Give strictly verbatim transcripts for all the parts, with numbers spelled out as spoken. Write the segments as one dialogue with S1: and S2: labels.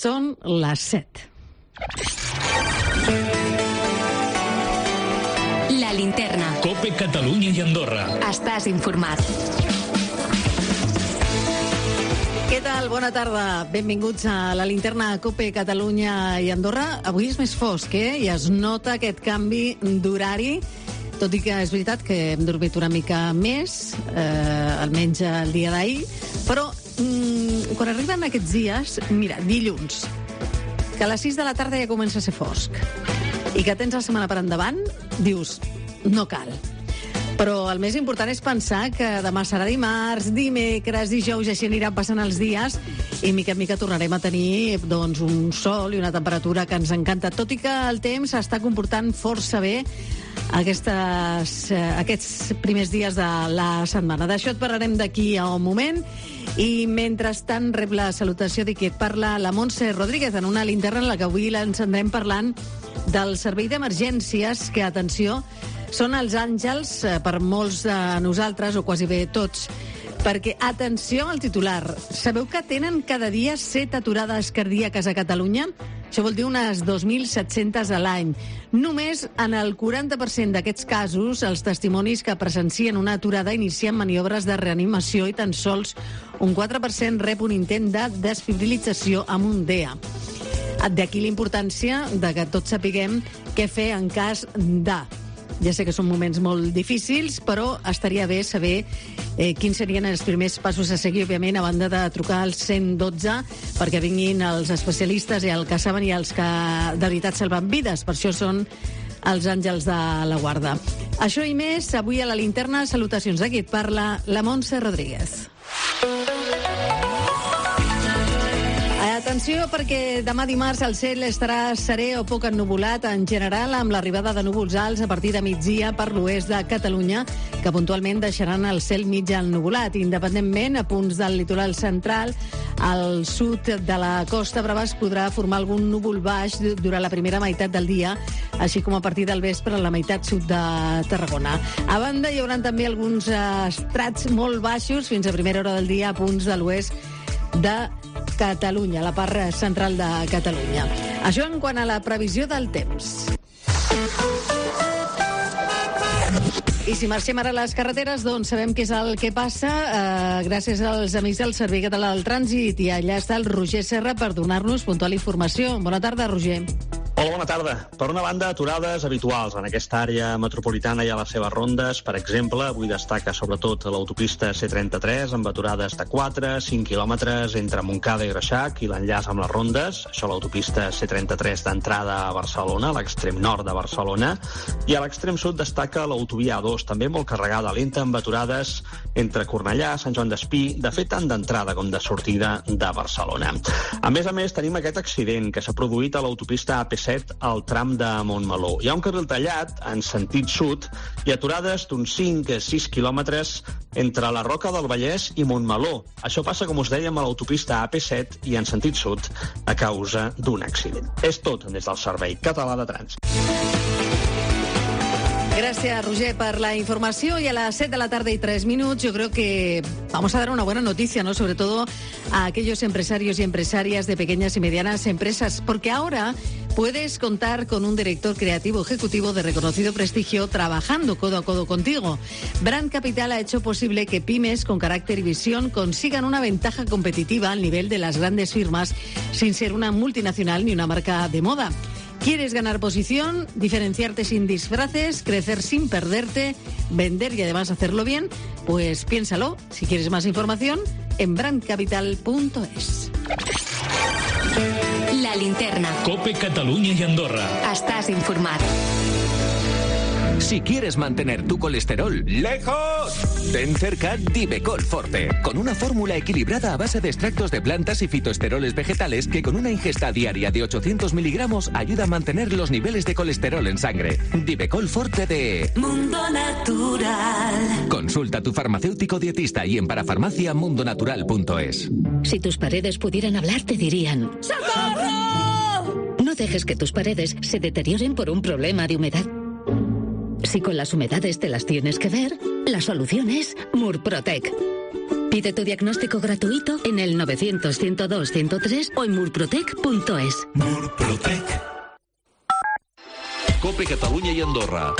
S1: Són les set.
S2: La Linterna.
S3: COPE Catalunya i Andorra.
S2: Estàs informat.
S1: Què tal? Bona tarda. Benvinguts a la Linterna COPE Catalunya i Andorra. Avui és més fosc, eh? I es nota aquest canvi d'horari, tot i que és veritat que hem dormit una mica més, eh, almenys el dia d'ahir, però mm, quan arriben aquests dies, mira, dilluns, que a les sis de la tarda ja comença a ser fosc, i que tens la setmana per endavant, dius, no cal. Però el més important és pensar que demà serà dimarts, dimecres, dijous, i així aniran passant els dies, i mica en mica tornarem a tenir doncs, un sol i una temperatura que ens encanta, tot i que el temps està comportant força bé aquestes, eh, aquests primers dies de la setmana. D'això et parlarem d'aquí a un moment, i mentrestant rep la salutació de qui et parla, la Montse Rodríguez, en una linterna en la que avui l'encendrem parlant del servei d'emergències, que, atenció, són els àngels per molts de nosaltres, o quasi bé tots, perquè, atenció al titular, sabeu que tenen cada dia set aturades cardíaques a Catalunya? Això vol dir unes dos mil set-centes a l'any. Només en el quaranta per cent d'aquests casos, els testimonis que presencien una aturada inicien maniobres de reanimació i tan sols un quatre per cent rep un intent de desfibrilització amb un D E A. D'aquí la importància de que tots sapiguem què fer en cas de... Ja sé que són moments molt difícils, però estaria bé saber eh, quins serien els primers passos a seguir, òbviament, a banda de trucar al cent dotze, perquè vinguin els especialistes i el que saben i els que de veritat salven vides. Per això són els àngels de la guarda. Això i més, avui a la Linterna, salutacions de qui et parla, la Montse Rodríguez. Atenció, perquè demà dimarts el cel estarà serè o poc ennuvolat en general, amb l'arribada de núvols alts a partir de migdia per l'oest de Catalunya, que puntualment deixaran el cel mig ennuvolat. Independentment, a punts del litoral central, al sud de la Costa Brava es podrà formar algun núvol baix durant la primera meitat del dia, així com a partir del vespre a la meitat sud de Tarragona. A banda, hi haurà també alguns estrats molt baixos fins a primera hora del dia a punts de l'oest de Catalunya, la part central de Catalunya. Això en quant a la previsió del temps. I si marxem ara a les carreteres, doncs sabem què és el que passa eh, gràcies als amics del Servei Català del Trànsit, i allà està el Roger Serra per donar-nos puntual informació. Bona tarda, Roger.
S4: Hola, bona tarda. Per una banda, aturades habituals en aquesta àrea metropolitana i a les seves rondes. Per exemple, avui destaca sobretot l'autopista C trenta-tres amb aturades de quatre a cinc quilòmetres entre Montcada i Reixac i l'enllaç amb les rondes. Això l'autopista C trenta-tres d'entrada a Barcelona, a l'extrem nord de Barcelona. I a l'extrem sud destaca l'autovia A dos, també molt carregada, lenta, amb aturades entre Cornellà, Sant Joan d'Espí, de fet tant d'entrada com de sortida de Barcelona. A més a més, tenim aquest accident que s'ha produït a l'autopista A P set al tram de Montmeló. Hi ha un carril tallat en sentit sud i aturades d'uns cinc a sis quilòmetres entre la Roca del Vallès i Montmeló. Això passa, com us dèiem, a l'autopista A P set i en sentit sud a causa d'un accident. És tot des del Servei Català de Trànsit.
S1: Gracias, Roger, por la información. Y a las siete de la tarde y tres minutos, yo creo que vamos a dar una buena noticia, ¿no? Sobre todo a aquellos empresarios y empresarias de pequeñas y medianas empresas, porque ahora puedes contar con un director creativo ejecutivo de reconocido prestigio trabajando codo a codo contigo. Brand Capital ha hecho posible que pymes con carácter y visión consigan una ventaja competitiva al nivel de las grandes firmas sin ser una multinacional ni una marca de moda. ¿Quieres ganar posición, diferenciarte sin disfraces, crecer sin perderte, vender y además hacerlo bien? Pues piénsalo. Si quieres más información, en brand capital punto es.
S2: La Linterna.
S3: COPE Catalunya i Andorra.
S2: Estàs informat.
S5: Si quieres mantener tu colesterol lejos, ten cerca Divecol Forte, con una fórmula equilibrada a base de extractos de plantas y fitoesteroles vegetales que con una ingesta diaria de ochocientos miligramos ayuda a mantener los niveles de colesterol en sangre. Divecol Forte de
S2: Mundo Natural.
S5: Consulta a tu farmacéutico dietista y en parafarmacia mundo natural punto es.
S6: Si tus paredes pudieran hablar, te dirían ¡socorro! No dejes que tus paredes se deterioren por un problema de humedad. Si con las humedades te las tienes que ver, la solución es Murprotec. Pide tu diagnóstico gratuito en el novecientos, ciento dos, ciento tres o en murprotec punto es.
S3: Murprotec.
S5: Cope Catalunya y Andorra.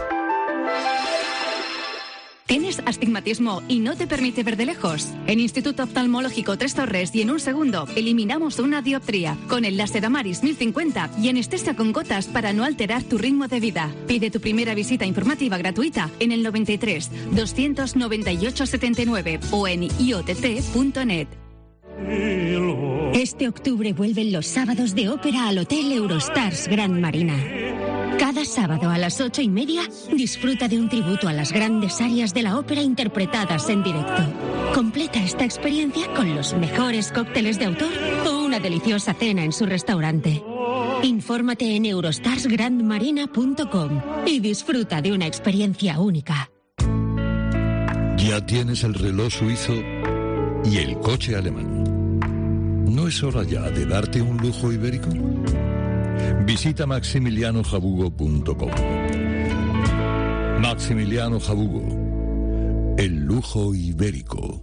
S7: ¿Tienes astigmatismo y no te permite ver de lejos? En Instituto Oftalmológico Tres Torres y en un segundo eliminamos una dioptría con el láser Amaris mil cincuenta y anestesia con gotas para no alterar tu ritmo de vida. Pide tu primera visita informativa gratuita en el noventa y tres, doscientos noventa y ocho, setenta y nueve o en i o t t punto net.
S8: Este octubre vuelven los sábados de ópera al Hotel Eurostars Gran Marina. Cada sábado a las ocho y media disfruta de un tributo a las grandes arias de la ópera interpretadas en directo. Completa esta experiencia con los mejores cócteles de autor o una deliciosa cena en su restaurante. Infórmate en eurostars grand marina punto com y disfruta de una experiencia única.
S9: Ya tienes el reloj suizo y el coche alemán. ¿No es hora ya de darte un lujo ibérico? Visita maximiliano jabugo punto com. Maximiliano Jabugo, el lujo ibérico.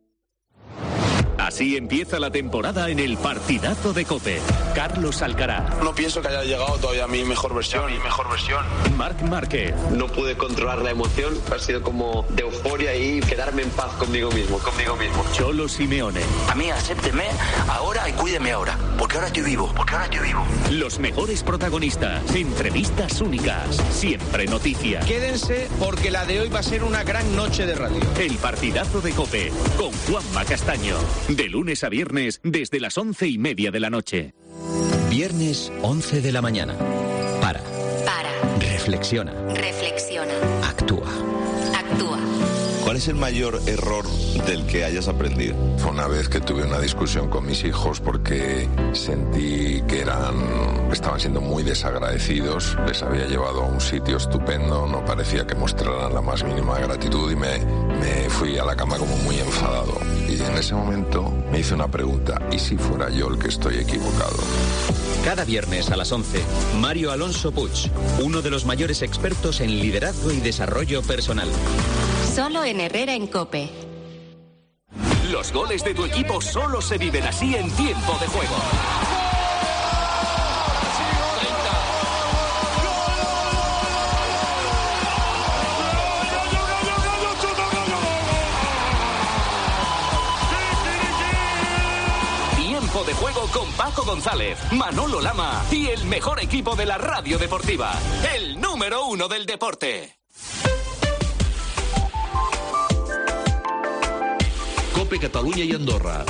S5: Así empieza la temporada en el partidazo de COPE. Carlos Alcaraz.
S10: No pienso que haya llegado todavía a mi mejor versión. Mi mejor versión.
S5: Marc Márquez.
S11: No pude controlar la emoción, ha sido como de euforia y quedarme en paz conmigo mismo, conmigo mismo.
S5: Cholo Simeone.
S12: A mí acépteme ahora y cuídeme ahora, porque ahora estoy vivo, porque ahora estoy vivo.
S5: Los mejores protagonistas, entrevistas únicas, siempre noticias.
S10: Quédense porque la de hoy va a ser una gran noche de radio.
S5: El partidazo de COPE con Juanma Castaño. De lunes a viernes, desde las once y media de la noche.
S13: Viernes, once de la mañana. Para.
S2: Para.
S13: Reflexiona.
S2: Reflexiona.
S13: Actúa.
S2: Actúa.
S14: ¿Cuál es el mayor error del que hayas aprendido?
S15: Fue una vez que tuve una discusión con mis hijos porque sentí que eran, estaban siendo muy desagradecidos. Les había llevado a un sitio estupendo, no parecía que mostraran la más mínima gratitud y me, me fui a la cama como muy enfadado. Y en ese momento me hice una pregunta, ¿y si fuera yo el que estoy equivocado?
S13: Cada viernes a las once, Mario Alonso Puig, uno de los mayores expertos en liderazgo y desarrollo personal.
S2: Solo en Herrera en COPE.
S5: Los goles de tu equipo solo se viven así en tiempo de juego. Tiempo de juego con Paco González, Manolo Lama y el mejor equipo de la radio deportiva, el número uno del deporte.
S3: Cope Catalunya i Andorra.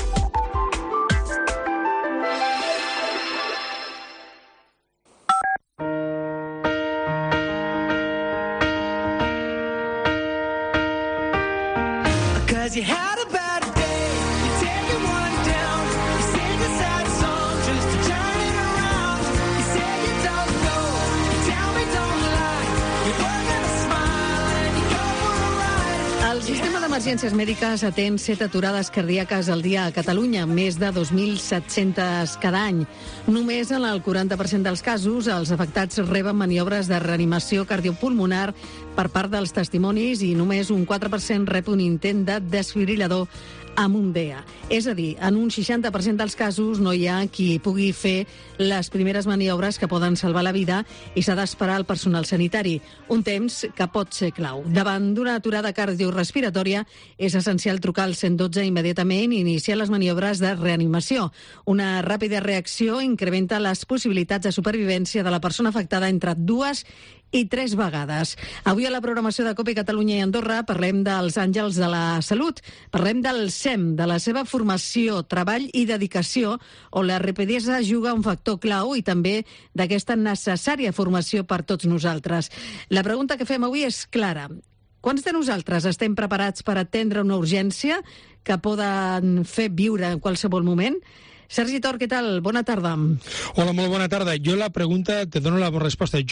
S1: El sistema d'emergències mèdiques atén set aturades cardíaques al dia a Catalunya, més de dos mil set-cents cada any. Només en el quaranta per cent dels casos els afectats reben maniobres de reanimació cardiopulmonar per part dels testimonis i només un quatre per cent rep un intent de desfibrilador amb un D E A. És a dir, en un seixanta per cent dels casos no hi ha qui pugui fer les primeres maniobres que poden salvar la vida i s'ha d'esperar el personal sanitari, un temps que pot ser clau. Davant d'una aturada cardiorrespiratòria és essencial trucar al cent dotze immediatament i iniciar les maniobres de reanimació. Una ràpida reacció incrementa les possibilitats de supervivència de la persona afectada entre dues i tres vegades. Avui a la programació de COPE Catalunya i Andorra parlem dels àngels de la salut, parlem del S E M, de la seva formació, treball i dedicació, on la rapidesa juga un factor clau i també d'aquesta necessària formació per tots nosaltres. La pregunta que fem avui és clara. Quants de nosaltres estem preparats per atendre una urgència que poden fer viure en qualsevol moment? Sergi Tor, què tal? Bona tarda.
S16: Hola, molt bona tarda. Jo la pregunta te dono la resposta. Jo no.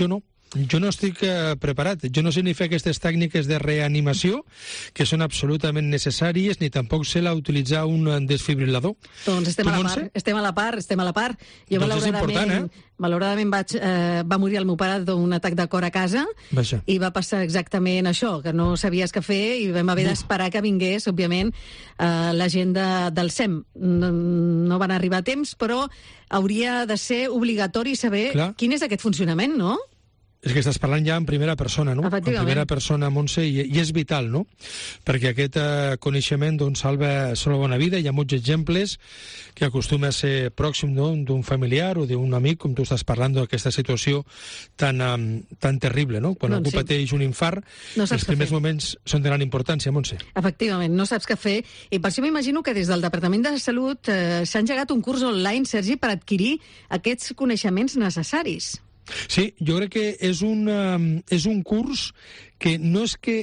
S16: Jo no estic eh, preparat. Jo no sé ni fer aquestes tècniques de reanimació, que són absolutament necessàries, ni tampoc sé la utilitzar un desfibrilador.
S1: Doncs estem a la part, estem a la part, estem a la part. Jo
S16: doncs és important, eh?
S1: Malauradament vaig, eh, va morir el meu pare d'un atac de cor a casa.
S16: Vaja.
S1: I va passar exactament això, que no sabies què fer i vam haver d'esperar que vingués, òbviament, eh, la gent de, del S E M. No, no van arribar a temps, però hauria de ser obligatori saber Clar. quin és aquest funcionament, no?
S16: És que estàs parlant ja en primera persona, no? En primera persona, Montse, i, i és vital, no? Perquè aquest eh, coneixement doncs, salva, salva una vida. Hi ha molts exemples que acostuma a ser pròxim, no?, d'un familiar o d'un amic, com tu estàs parlant d'aquesta situació tan, um, tan terrible, no? Quan doncs algú sí. pateix un infart, no els primers moments són de gran importància, Montse.
S1: Efectivament, no saps què fer. I per això m'imagino que des del Departament de Salut eh, s'ha engegat un curs online, Sergi, per adquirir aquests coneixements necessaris.
S16: Sí, jo crec que és un, um, és un curs que no és que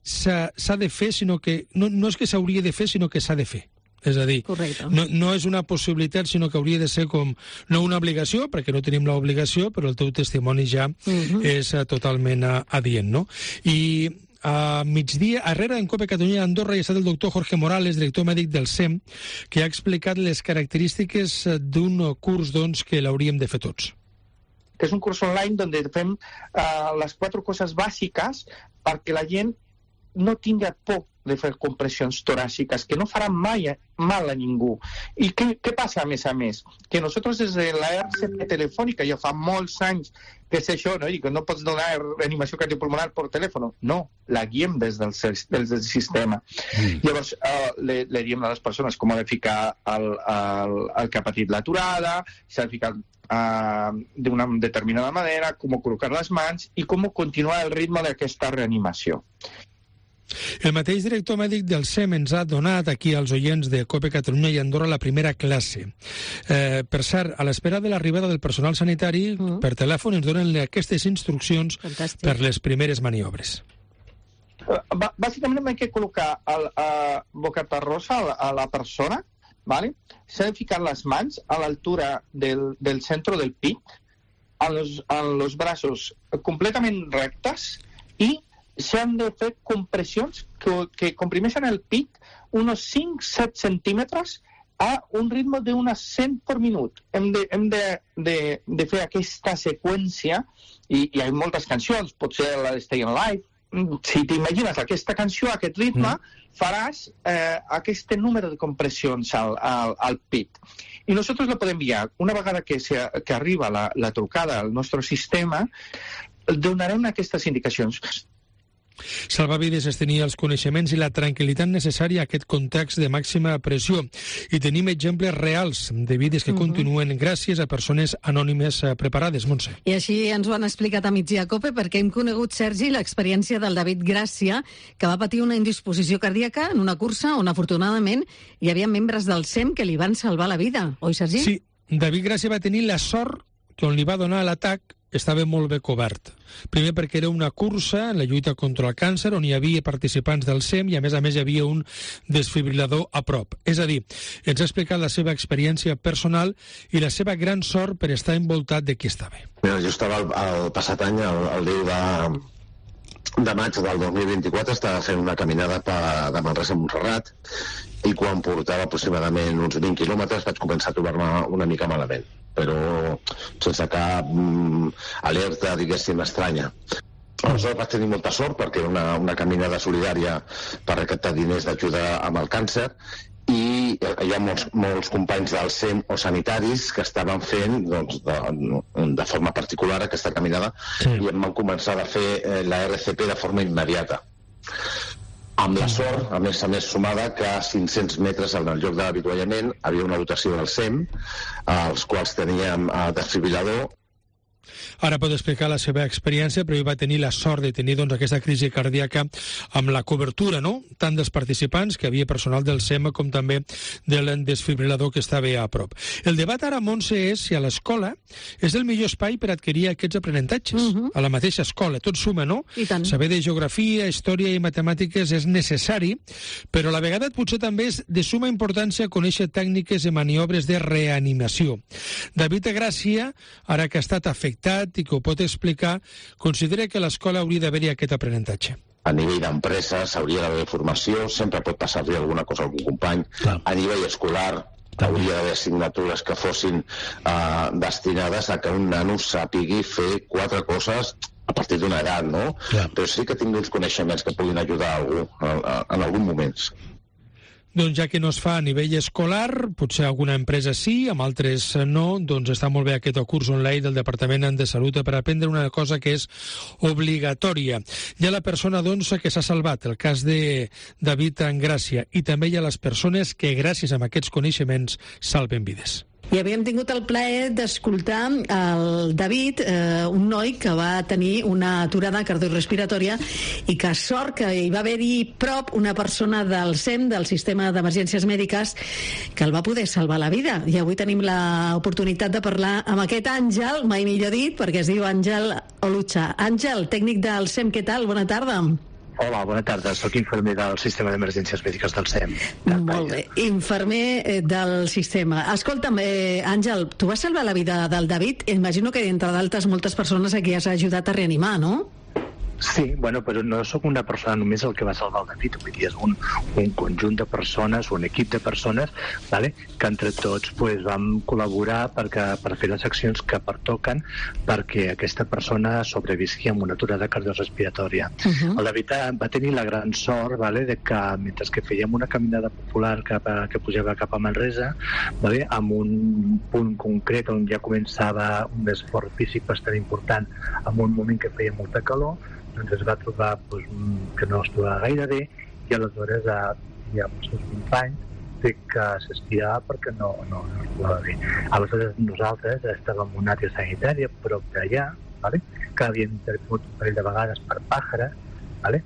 S16: s'ha de fer, sinó que no, no és que s'hauria de fer, sinó que s'ha de fer. És a dir, no, no és una possibilitat, sinó que hauria de ser com, no una obligació, perquè no tenim l'obligació, però el teu testimoni ja uh-huh. és uh, totalment uh, adient, no? I a migdia, arrere en COPE Catalunya Andorra hi ha estat el doctor Jorge Morales, director mèdic del S E M, que ha explicat les característiques d'un curs doncs, que l'hauríem de fer tots.
S17: Que és un curs online donde fem uh, les quatre coses bàsiques perquè la gent no tingui por de fer compressions toràciques, que no faran mai mal a ningú. I què, què passa, a més a més? Que nosaltres des de la R C P telefònica, ja fa molts anys que és això, no? I que no pots donar reanimació cardiopulmonar per telèfon. No, la guiem des del, des del sistema. Mm. Llavors, uh, le, le diem a les persones com ha de ficar el, el, el que ha patit l'aturada, s'ha de ficar Uh, d'una determinada manera, com col·locar les mans i com continuar el ritme d'aquesta reanimació.
S16: El mateix director mèdic del S E M ens ha donat aquí als oients de COPE Catalunya i Andorra la primera classe. Eh, per cert, a l'espera de l'arribada del personal sanitari, uh-huh. per telèfon ens donen aquestes instruccions Fantàstic. Per les primeres maniobres.
S17: Uh, bàsicament hem de col·locar el uh, bocatarrosa a, a la persona, ¿vale? S'ha de ficar les mans a l'altura del, del centre del pit, amb los, amb los braços completament rectes i s'han de fer compressions que, que comprimeixen el pit uns cinc a set centímetres a un ritme d'unes cent per minut. Hem de, hem de, de, de fer aquesta seqüència i, i hi ha moltes cançons, potser la de Stay Alive. Si t'imagines aquesta canció, aquest ritme, mm. faràs eh, aquest número de compressions al, al, al pit. I nosaltres la podem enviar. Una vegada que, se, que arriba la, la trucada al nostre sistema, donarem aquestes indicacions.
S16: Salvar vides és tenir els coneixements i la tranquil·litat necessària a aquest context de màxima pressió. I tenim exemples reals de vides que uh-huh. continuen gràcies a persones anònimes preparades, Montse.
S1: I així ens ho han explicat a migdia COPE, perquè hem conegut, Sergi, l'experiència del David Gràcia, que va patir una indisposició cardíaca en una cursa on, afortunadament, hi havia membres del S E M que li van salvar la vida. Oi, Sergi?
S16: Sí, David Gràcia va tenir la sort que on li va donar l'atac estava molt bé cobert. Primer perquè era una cursa en la lluita contra el càncer on hi havia participants del S E M i a més a més hi havia un desfibrilador a prop. És a dir, ens ha explicat la seva experiència personal i la seva gran sort per estar envoltat de qui estava.
S18: Mira, jo estava el, el passat any, el, el deu de, de maig del dos mil vint-i-quatre, estava fent una caminada per, de Manresa a Montserrat i quan portava aproximadament uns vint quilòmetres vaig començar a trobar-me una mica malament, però sense cap mm, alerta, diguéssim, estranya. Aleshores vaig tenir molta sort perquè era una, una caminada solidària per recaptar diners d'ajuda amb el càncer i hi ha molts, molts companys del S E M o sanitaris que estaven fent doncs, de, de forma particular aquesta caminada sí. i em van començar a fer eh, la R C P de forma immediata. Amb la sort, a més a més sumada, que a cinc-cents metres al lloc de l'avituallament havia una dotació del S E M, als quals teníem eh, desfibrilador.
S16: Ara pot explicar la seva experiència, però ell va tenir la sort de tenir doncs, aquesta crisi cardíaca amb la cobertura, no?, tant dels participants, que havia personal del S E M, com també del desfibrilador que estava a prop. El debat ara, Montse, és si a l'escola és el millor espai per adquirir aquests aprenentatges. Uh-huh. A la mateixa escola, tot suma, no?
S1: I tant.
S16: Saber de geografia, història i matemàtiques és necessari, però a la vegada potser també és de suma importància conèixer tècniques i maniobres de reanimació. David Gràcia, ara que ha estat afectat dictat i que ho pot explicar, considera que a l'escola hauria d'haver-hi aquest aprenentatge.
S18: A nivell d'empresa s'hauria d'haver formació, sempre pot passar-li alguna cosa a algun company. Clar. A nivell escolar hauria d'haver assignatures que fossin uh, destinades a que un nano sàpigui fer quatre coses a partir d'una edat, no? Clar. Però sí que tingui uns coneixements que puguin ajudar a algú en algun moment.
S16: Doncs ja que no es fa a nivell escolar, potser alguna empresa sí, amb altres no, doncs està molt bé aquest curs online del Departament de Salut per aprendre una cosa que és obligatòria. Hi ha la persona, doncs, que s'ha salvat, el cas de David Engràcia, i també hi ha les persones que, gràcies a aquests coneixements, salven vides.
S1: I havíem tingut el plaer d'escoltar el David, eh, un noi que va tenir una aturada cardiorrespiratòria i que sort que hi va haver-hi prop una persona del S E M, del Sistema d'Emergències Mèdiques, que el va poder salvar la vida. I avui tenim l'oportunitat de parlar amb aquest Àngel, mai millor dit, perquè es diu Àngel Olucha. Àngel, tècnic del S E M, què tal? Bona tarda.
S19: Hola, bona tarda. Soc infermer del Sistema d'Emergències Mèdiques del S E M.
S1: Molt bé. Infermer del sistema. Escolta'm, eh, Àngel, tu vas salvar la vida del David. Imagino que, entre d'altres, moltes persones a qui has ajudat a reanimar, no?
S19: Sí, bueno, però no sóc una persona només el que va salvar el David, vull dir, és un, un conjunt de persones, un equip de persones, vale, que entre tots pues, vam col·laborar perquè, per fer les accions que pertoquen perquè aquesta persona sobrevisqui amb una aturada cardiorrespiratòria. Uh-huh. El David va tenir la gran sort, vale, de que mentre que fèiem una caminada popular cap a, que pujava cap a Manresa, vale, amb un punt concret on ja començava un esforç físic bastant important, en un moment que feia molta calor, doncs es va trobar doncs, que no es trobava gaire bé i aleshores a, i amb els seus companys té que s'estirava perquè no, no, no es trobava bé. Aleshores nosaltres estàvem en una àrea sanitària prop d'allà, vale? Que havíem intervingut un parell de vegades per pàjares, vale?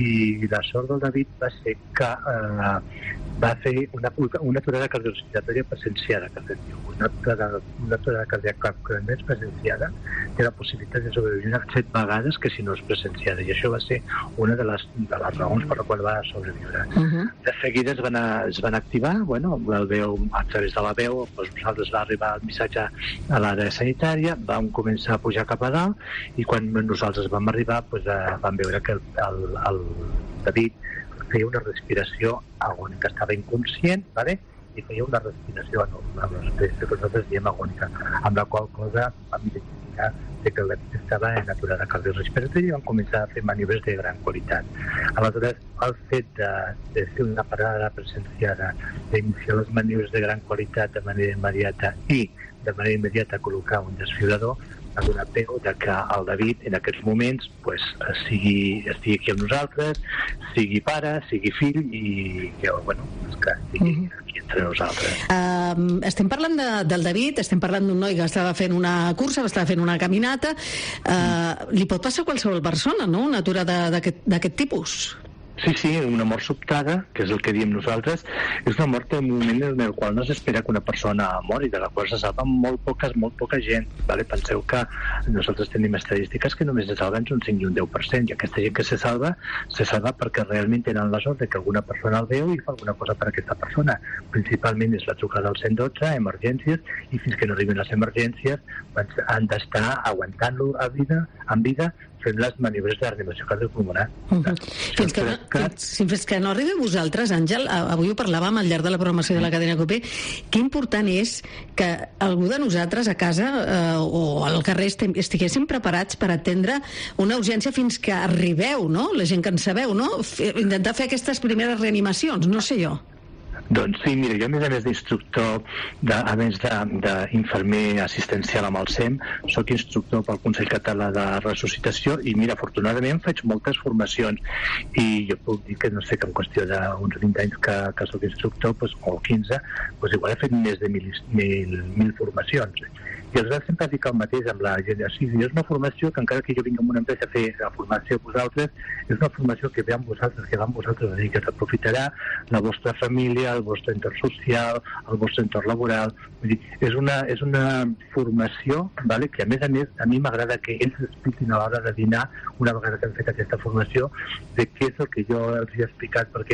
S19: I la sort del David va ser que eh, va fer una, una aturada cardiorrespiratòria presenciada, que es diu, una aturada, una aturada cardíaca que més presenciada té la possibilitat de sobreviure set vegades que si no és presenciada, i això va ser una de les, de les raons per la qual va sobreviure. Uh-huh. De seguida es van, a, es van activar, bueno, el veu, a través de la veu, doncs nosaltres va arribar el missatge a l'àrea sanitària, vam començar a pujar cap a dalt i quan nosaltres vam arribar doncs, eh, vam veure que el, el, el David feia una respiració agònica, estava inconscient, ¿vale? I feia una respiració anormal, una respiració que nosaltres diem agònica, amb la qual cosa vam identificar que el David estava en aturada cardiorrespiratòria i vam començar a fer maniobres de gran qualitat. Aleshores, el fet de, de fer una parada presenciada, d'iniciar les maniobres de gran qualitat de manera immediata i de manera immediata col·locar un desfibrilador, ha donat peu de que el David en aquests moments pues, sigui, estigui aquí amb nosaltres, sigui pare, sigui fill i que, bueno, que estigui uh-huh. aquí entre nosaltres.
S1: Uh, estem parlant de, del David, estem parlant d'un noi que estava fent una cursa, estava fent una caminata. Uh, mm. Li pot passar a qualsevol persona, no?, una aturada d'aquest tipus.
S19: Sí, sí, una mort sobtada, que és el que diem nosaltres, és una mort en un moment en el qual no s'espera que una persona mori, de la qual se salva molt poques, molt poca gent. Vale? Penseu que nosaltres tenim estadístiques que només se salven un cinc i un deu per cent, i aquesta gent que se salva, se salva perquè realment tenen la sort de que alguna persona el veu i fa alguna cosa per a aquesta persona. Principalment és la trucada al cent dotze, emergències, i fins que no arriben les emergències han d'estar aguantant-lo a vida, en vida, fent les maniobres de reanimació cardiopulmonar.
S1: Uh-huh. Fins, que no, fins que no arribi vosaltres, Àngel, avui ho parlàvem al llarg de la programació de la cadena COPE, que important és que algú de nosaltres a casa eh, o al carrer estiguéssim preparats per atendre una urgència fins que arribeu, no? La gent que en sabeu, no? F- intentar fer aquestes primeres reanimacions, no sé jo.
S19: Doncs sí, mira, jo a més a més d'instructor, de, a més d'infermer assistencial amb el S E M, soc instructor pel Consell Català de Ressuscitació i mira, afortunadament faig moltes formacions i jo puc dir que no sé que en qüestió d'uns vint anys que, que soc instructor, doncs, o quinze, doncs igual he fet més de mil, mil, mil formacions. I aleshores sempre dic el mateix amb la gent. Sí, és una formació que encara que jo vinc amb una empresa a fer la formació a vosaltres, és una formació que ve amb vosaltres, que va amb vosaltres, és a dir, que s'aprofitarà la vostra família, el vostre entorn social, el vostre entorn laboral. Vull dir, és una, és una formació, vale, que a més a més a mi m'agrada que ells expliquin a l'hora de dinar, una vegada que han fet aquesta formació, de què és el que jo els he explicat, perquè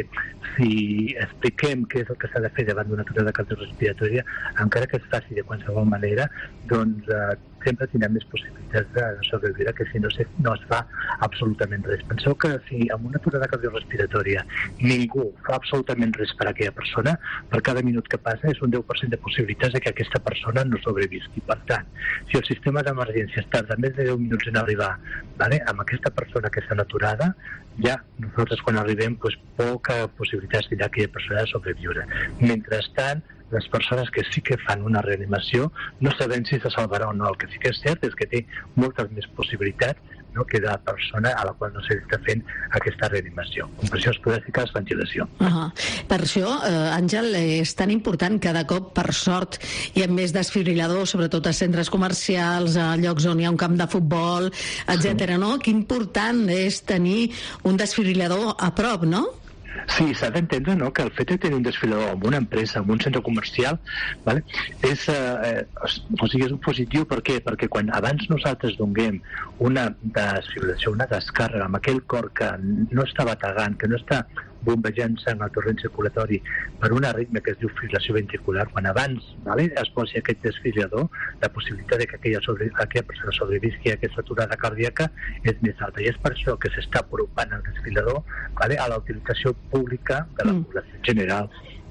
S19: si expliquem què és el que s'ha de fer davant d'una aturada cardiorrespiratòria, encara que es faci de qualsevol manera, doncs eh, sempre tindrà més possibilitats de sobreviure que si no, se, no es fa absolutament res. Penseu que si amb una aturada cardiorrespiratòria ningú fa absolutament res per a aquella persona, per cada minut que passa és un deu per cent de possibilitats de que aquesta persona no sobrevisqui. Per tant, si el sistema d'emergències tarda més de deu minuts en arribar, vale, amb aquesta persona que està aturada, ja nosaltres quan arribem pues, poca possibilitat tindrà aquella persona de sobreviure. Mentrestant, les persones que sí que fan una reanimació no sabem si se salvarà o no. El que sí que és cert és que té moltes més possibilitats, no, que de la persona a la qual no s'està fent aquesta reanimació. Compressions podàstiques, ventilació.
S1: Uh -huh. Per això, eh, Àngel, és tan important cada cop, per sort, hi ha més desfibriladors, sobretot a centres comercials, a llocs on hi ha un camp de futbol, etcètera. No? Que important és tenir un desfibrilador a prop, no?
S19: Sí, s'ha d'entendre, no?, que el fet de tenir un desfibrilador en una empresa, en un centre comercial, vale, és, eh, o sigui, és un positiu. Per què? Perquè quan abans nosaltres donem una desfibrilació, una descàrrega amb aquell cor que no està bategant, que no està bombejant sang al torrent circulatori per una arritmia que es diu fibrilació ventricular, quan abans, vale, es posi aquest desfibrilador, la possibilitat de que aquella, sobre, aquella persona sobrevisqui a aquesta aturada cardíaca és més alta. I és per això que s'està apropant el desfibrilador, vale, a la utilització pública de la mm. població general.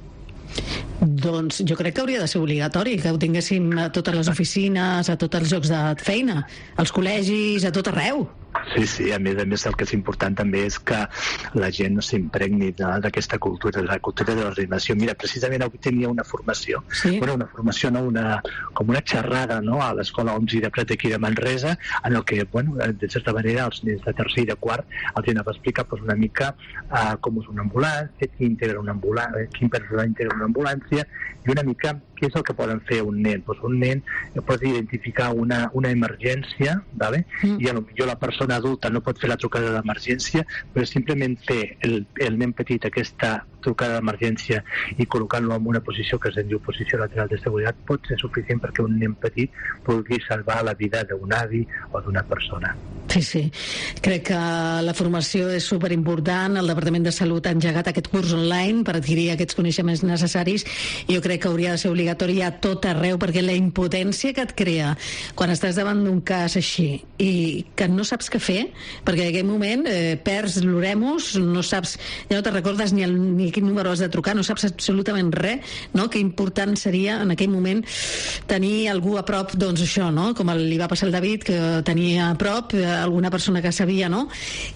S1: Doncs jo crec que hauria de ser obligatori que ho tinguéssim a totes les oficines, a tots els llocs de feina, als col·legis, a tot arreu.
S19: Sí, sí, a més a més el que és important també és que la gent no s'impregni d'aquesta cultura, de la cultura de la reanimació. Mira, precisament avui tenia una formació, sí? bueno, una formació, no, una, com una xerrada, no?, a l'escola O M S I de Prat d'aquí de Manresa, en el que, bueno, de certa manera, els nens de tercer i de quart els anava a explicar pues, una mica uh, com és una ambulància, qui integra una ambulància, quin personal integra una ambulància, i una mica què és el que poden fer un nen. Pues un nen pot identificar una, una emergència, ¿vale? mm. i potser la persona adulta no pot fer la trucada d'emergència, però simplement fer el, el nen petit aquesta trucada d'emergència i col·locar-lo en una posició que es diu posició lateral de seguretat pot ser suficient perquè un nen petit pugui salvar la vida d'un avi o d'una persona.
S1: Sí, sí. Crec que la formació és superimportant. El Departament de Salut ha engegat aquest curs online per adquirir aquests coneixements necessaris i jo crec que hauria de ser obligatori a tot arreu, perquè la impotència que et crea quan estàs davant d'un cas així i que no saps què fer, perquè en aquell moment eh, perds l'oremus, no saps, ja no te recordes ni, el, ni quin número has de trucar, no saps absolutament res, no? Que important seria en aquell moment tenir algú a prop, doncs això, no? Com li va passar al David, que tenia a prop eh, alguna persona que sabia, no?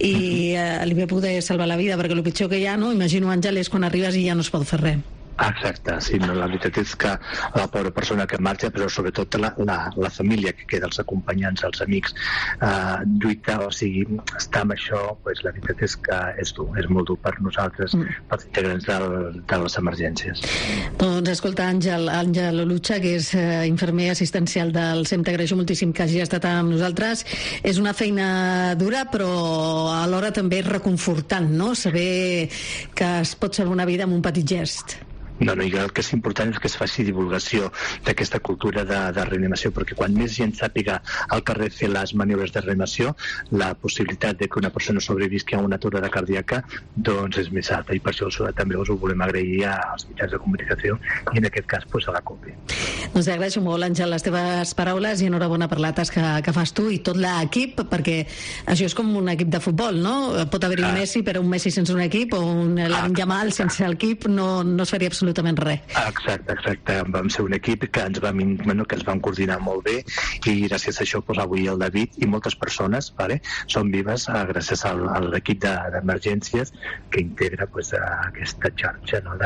S1: I eh, li va poder salvar la vida, perquè el pitjor que hi ha, no? Imagino, Àngel, és quan arribes i ja no es pot fer res.
S19: Exacte, sí, no, la veritat és que la pobra persona que marxa, però sobretot la, la, la família que queda, els acompanyants, els amics, eh, lluitar, o sigui, estar amb això, pues, la veritat és que és dur, és molt dur per nosaltres, mm. pels integrants de, de les emergències.
S1: Doncs escolta, Àngel, Àngel Olucha, que és eh, infermer assistencial del C E M, t'agraeixo moltíssim que hagi estat amb nosaltres. És una feina dura, però alhora també reconfortant, no?, saber que es pot salvar una vida amb un petit gest.
S19: No, no, i el que és important és que es faci divulgació d'aquesta cultura de, de reanimació, perquè quan més gent sàpiga al carrer fer les maniobres de reanimació, la possibilitat de que una persona sobrevisqui a una aturada cardíaca doncs és més alta, i per això també us ho volem agrair als mitjans de comunicació i en aquest cas pues, a la COPE.
S1: Doncs agraeixo molt, Àngel, les teves paraules i enhorabona per la tasca que fas tu i tot l'equip, perquè això és com un equip de futbol, no? Pot haver-hi un Messi, però un Messi sense un equip o un Lamine Yamal sense l'equip no, no es faria absolutament absolutament res.
S19: Exacte, exacte. Vam ser un equip que ens vam, bueno, que ens vam coordinar molt bé i gràcies a això pues, avui el David i moltes persones vale, són vives uh, gràcies al, a l'equip d'emergències de, que integra pues, aquesta xarxa no,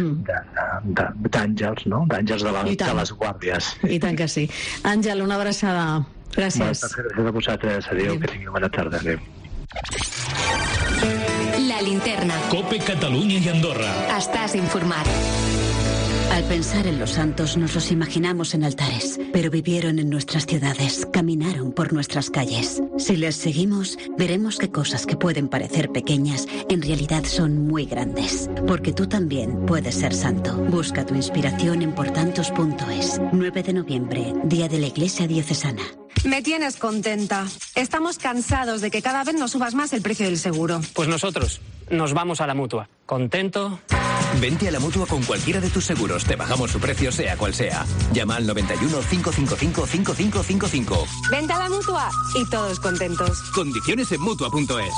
S19: d'àngels, no? d'àngels de, de, de les guàrdies.
S1: I tant que sí. Àngel, una abraçada. Gràcies.
S19: Moltes gràcies a vosaltres. Adéu, Adéu. Que tingueu bona tarda. Adéu.
S2: La linterna.
S3: COPE Catalunya y Andorra.
S2: Estás informado.
S20: Al pensar en los santos nos los imaginamos en altares, pero vivieron en nuestras ciudades, caminaron por nuestras calles. Si les seguimos, veremos que cosas que pueden parecer pequeñas en realidad son muy grandes, porque tú también puedes ser santo. Busca tu inspiración en portantos punto es. nueve de noviembre, Día de la Iglesia Diocesana.
S21: Me tienes contenta. Estamos cansados de que cada vez nos subas más el precio del seguro.
S22: Pues nosotros nos vamos a la Mutua. Contento
S13: Vente a la Mutua con cualquiera de tus seguros. Te bajamos su precio, sea cual sea. Llama al noventa y uno, cinco cinco cinco, cinco cinco cinco cinco.
S21: Vente a la Mutua y todos contentos.
S13: Condiciones en Mutua punto es.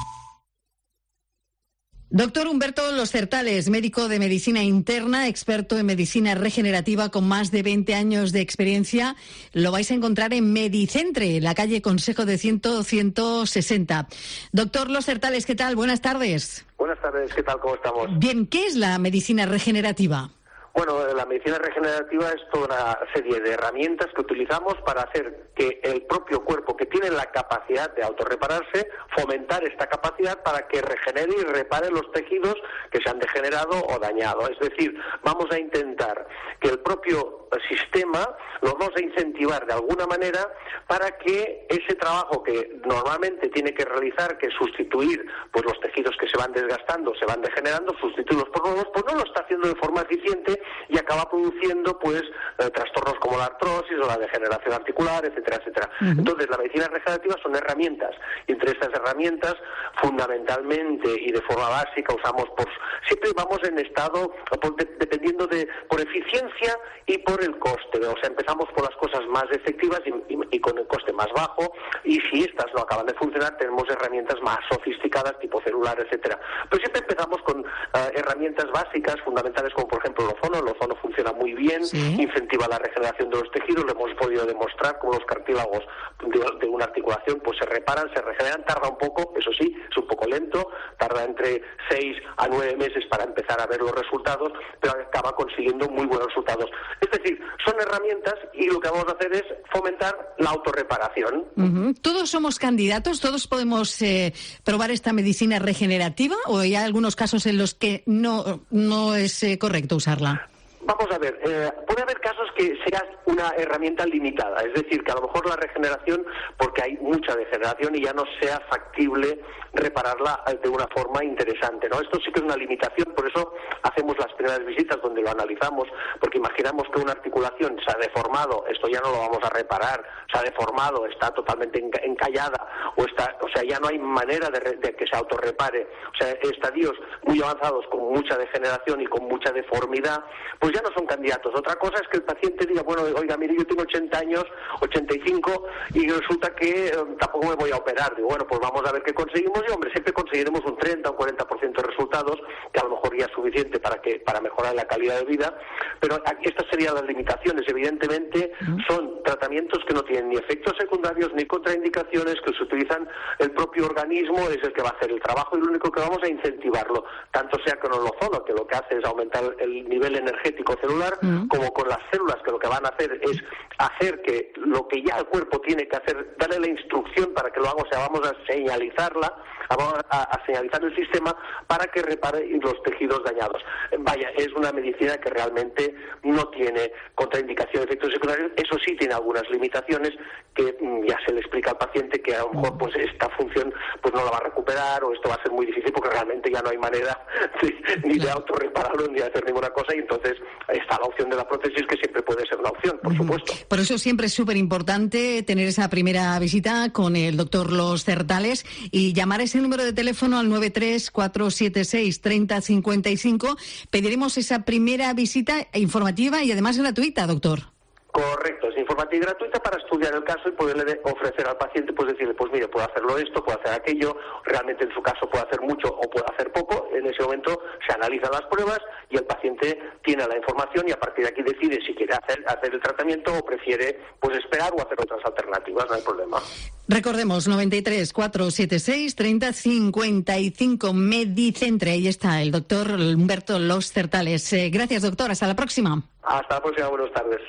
S1: Doctor Humberto Los Certales, médico de medicina interna, experto en medicina regenerativa con más de veinte años de experiencia. Lo vais a encontrar en Medicentre, la calle Consejo de Ciento, ciento sesenta. Doctor Los Certales, ¿qué tal? Buenas tardes.
S4: Buenas tardes, ¿qué tal? ¿Cómo estamos?
S1: Bien, ¿qué es la medicina regenerativa?
S4: Bueno, la medicina regenerativa es toda una serie de herramientas que utilizamos para hacer que el propio cuerpo, que tiene la capacidad de autorrepararse, fomentar esta capacidad para que regenere y repare los tejidos que se han degenerado o dañado. Es decir, vamos a intentar que el propio sistema lo vamos a incentivar de alguna manera para que ese trabajo que normalmente tiene que realizar, que es sustituir pues los tejidos que se van desgastando, se van degenerando, sustituirlos por nuevos, pues no lo está haciendo de forma eficiente y acaba produciendo pues eh, trastornos como la artrosis o la degeneración articular, etcétera, etcétera. Uh-huh. Entonces, la medicina regenerativa son herramientas, y entre estas herramientas, fundamentalmente y de forma básica, usamos, pues, siempre vamos en estado, pues, de, dependiendo de, por eficiencia y por el coste, ¿no? O sea, empezamos por las cosas más efectivas y, y, y con el coste más bajo, y si estas no acaban de funcionar, tenemos herramientas más sofisticadas, tipo celular, etcétera. Pero siempre empezamos con uh, herramientas básicas, fundamentales, como por ejemplo el ozono. El ozono funciona muy bien, sí. Incentiva la regeneración de los tejidos, lo hemos podido demostrar, como los cartílagos de, de una articulación pues se reparan, se regeneran, tarda un poco, eso sí, es un poco lento, tarda entre seis a nueve meses para empezar a ver los resultados, pero acaba consiguiendo muy buenos resultados. Es decir, son herramientas y lo que vamos a hacer es fomentar la autorreparación.
S1: Uh-huh. ¿Todos somos candidatos? ¿Todos podemos eh, probar esta medicina regenerativa? ¿O hay algunos casos en los que no, no es eh, correcto usarla?
S4: Vamos a ver, eh, puede haber casos que sea una herramienta limitada, es decir, que a lo mejor la regeneración, porque hay mucha degeneración y ya no sea factible repararla de una forma interesante, ¿no? Esto sí que es una limitación, por eso hacemos las primeras visitas donde lo analizamos, porque imaginamos que una articulación se ha deformado, esto ya no lo vamos a reparar, se ha deformado, está totalmente encallada, o está, o sea, ya no hay manera de, re, de que se autorrepare, o sea, estadios muy avanzados con mucha degeneración y con mucha deformidad, pues ya no son candidatos. Otra cosa es que el paciente diga, bueno, oiga, mire, yo tengo ochenta años, ochenta y cinco, y resulta que eh, tampoco me voy a operar. Digo, bueno, pues vamos a ver qué conseguimos, y hombre, siempre conseguiremos un treinta o un cuarenta por ciento de resultados, que a lo mejor ya es suficiente para que para mejorar la calidad de vida, pero estas serían las limitaciones. Evidentemente, son tratamientos que no tienen ni efectos secundarios ni contraindicaciones, que se utilizan, el propio organismo es el que va a hacer el trabajo y lo único que vamos a incentivarlo, tanto sea con el ozono, que lo que hace es aumentar el nivel energético celular, mm. como con las células, que lo que van a hacer es hacer que lo que ya el cuerpo tiene que hacer, darle la instrucción para que lo haga, o sea, vamos a señalizarla, vamos a, a señalizar el sistema para que repare los tejidos dañados. Vaya, es una medicina que realmente no tiene contraindicación de efectos secundarios, eso sí tiene algunas limitaciones que mm, ya se le explica al paciente que a lo mejor pues esta función pues no la va a recuperar, o esto va a ser muy difícil porque realmente ya no hay manera de, ni de autorrepararlo ni de hacer ninguna cosa, y entonces está la opción de la prótesis, que siempre puede ser una opción, por supuesto.
S1: Por eso siempre es súper importante tener esa primera visita con el doctor Los Certales y llamar a ese número de teléfono al nueve tres cuatro siete seis tres cero cinco cinco. Pediremos esa primera visita informativa y además gratuita, doctor.
S4: Correcto, es informativa y gratuita para estudiar el caso y poderle ofrecer al paciente, pues decirle, pues mire, puede hacerlo esto, puede hacer aquello, realmente en su caso puede hacer mucho o puede hacer poco. En ese momento se analizan las pruebas y el paciente tiene la información y a partir de aquí decide si quiere hacer, hacer el tratamiento o prefiere pues esperar o hacer otras alternativas, no hay problema.
S1: Recordemos, noventa y tres, cuatrocientos setenta y seis, treinta cincuenta y cinco, Medicentre. Ahí está el doctor Humberto Los Certales. Eh, gracias, doctor. Hasta la próxima.
S4: Hasta la próxima. Buenas tardes.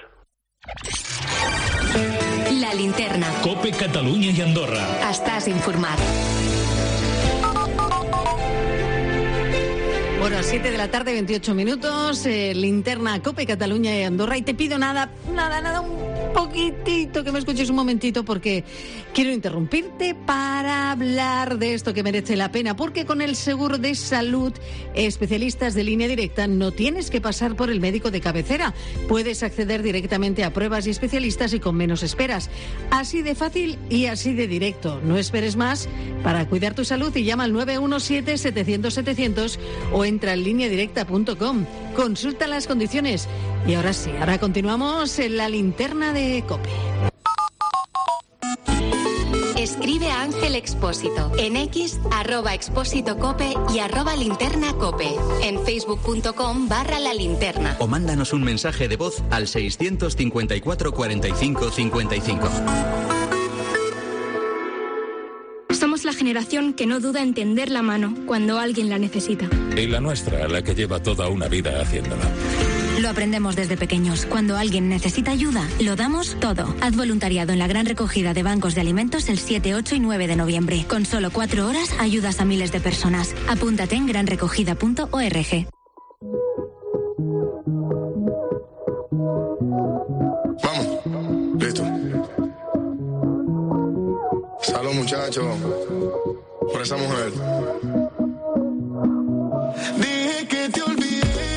S2: La linterna.
S3: COPE Catalunya i Andorra.
S2: Estàs informat.
S1: Bueno, siete de la tarde, veintiocho minutos. Eh, linterna COPE Catalunya y Andorra. Y te pido nada, nada, nada, un poquitito, que me escuches un momentito, porque quiero interrumpirte para hablar de esto que merece la pena, porque con el seguro de salud, especialistas de Línea Directa, no tienes que pasar por el médico de cabecera. Puedes acceder directamente a pruebas y especialistas y con menos esperas. Así de fácil y así de directo. No esperes más para cuidar tu salud y llama al nueve uno siete, setecientos, setecientos o entra en línea directa punto com. Consulta las condiciones. Y ahora sí, ahora continuamos en la linterna de COPE.
S2: Escribe a Ángel Expósito en X, arroba Expósito Cope y arroba Linterna Cope. En facebook.com barra la linterna.
S13: O mándanos un mensaje de voz al seiscientos cincuenta y cuatro, cuarenta y cinco, cincuenta y cinco.
S6: Somos la generación que no duda en tender la mano cuando alguien la necesita.
S3: Y la nuestra, la que lleva toda una vida haciéndolo.
S22: Lo aprendemos desde pequeños. Cuando alguien necesita ayuda, lo damos todo. Haz voluntariado en la gran recogida de bancos de alimentos el siete, ocho y nueve de noviembre. Con solo cuatro horas ayudas a miles de personas. Apúntate en gran recogida punto org.
S23: Vamos, listo. Salud, muchachos, por esa mujer. Dije que te olvidé.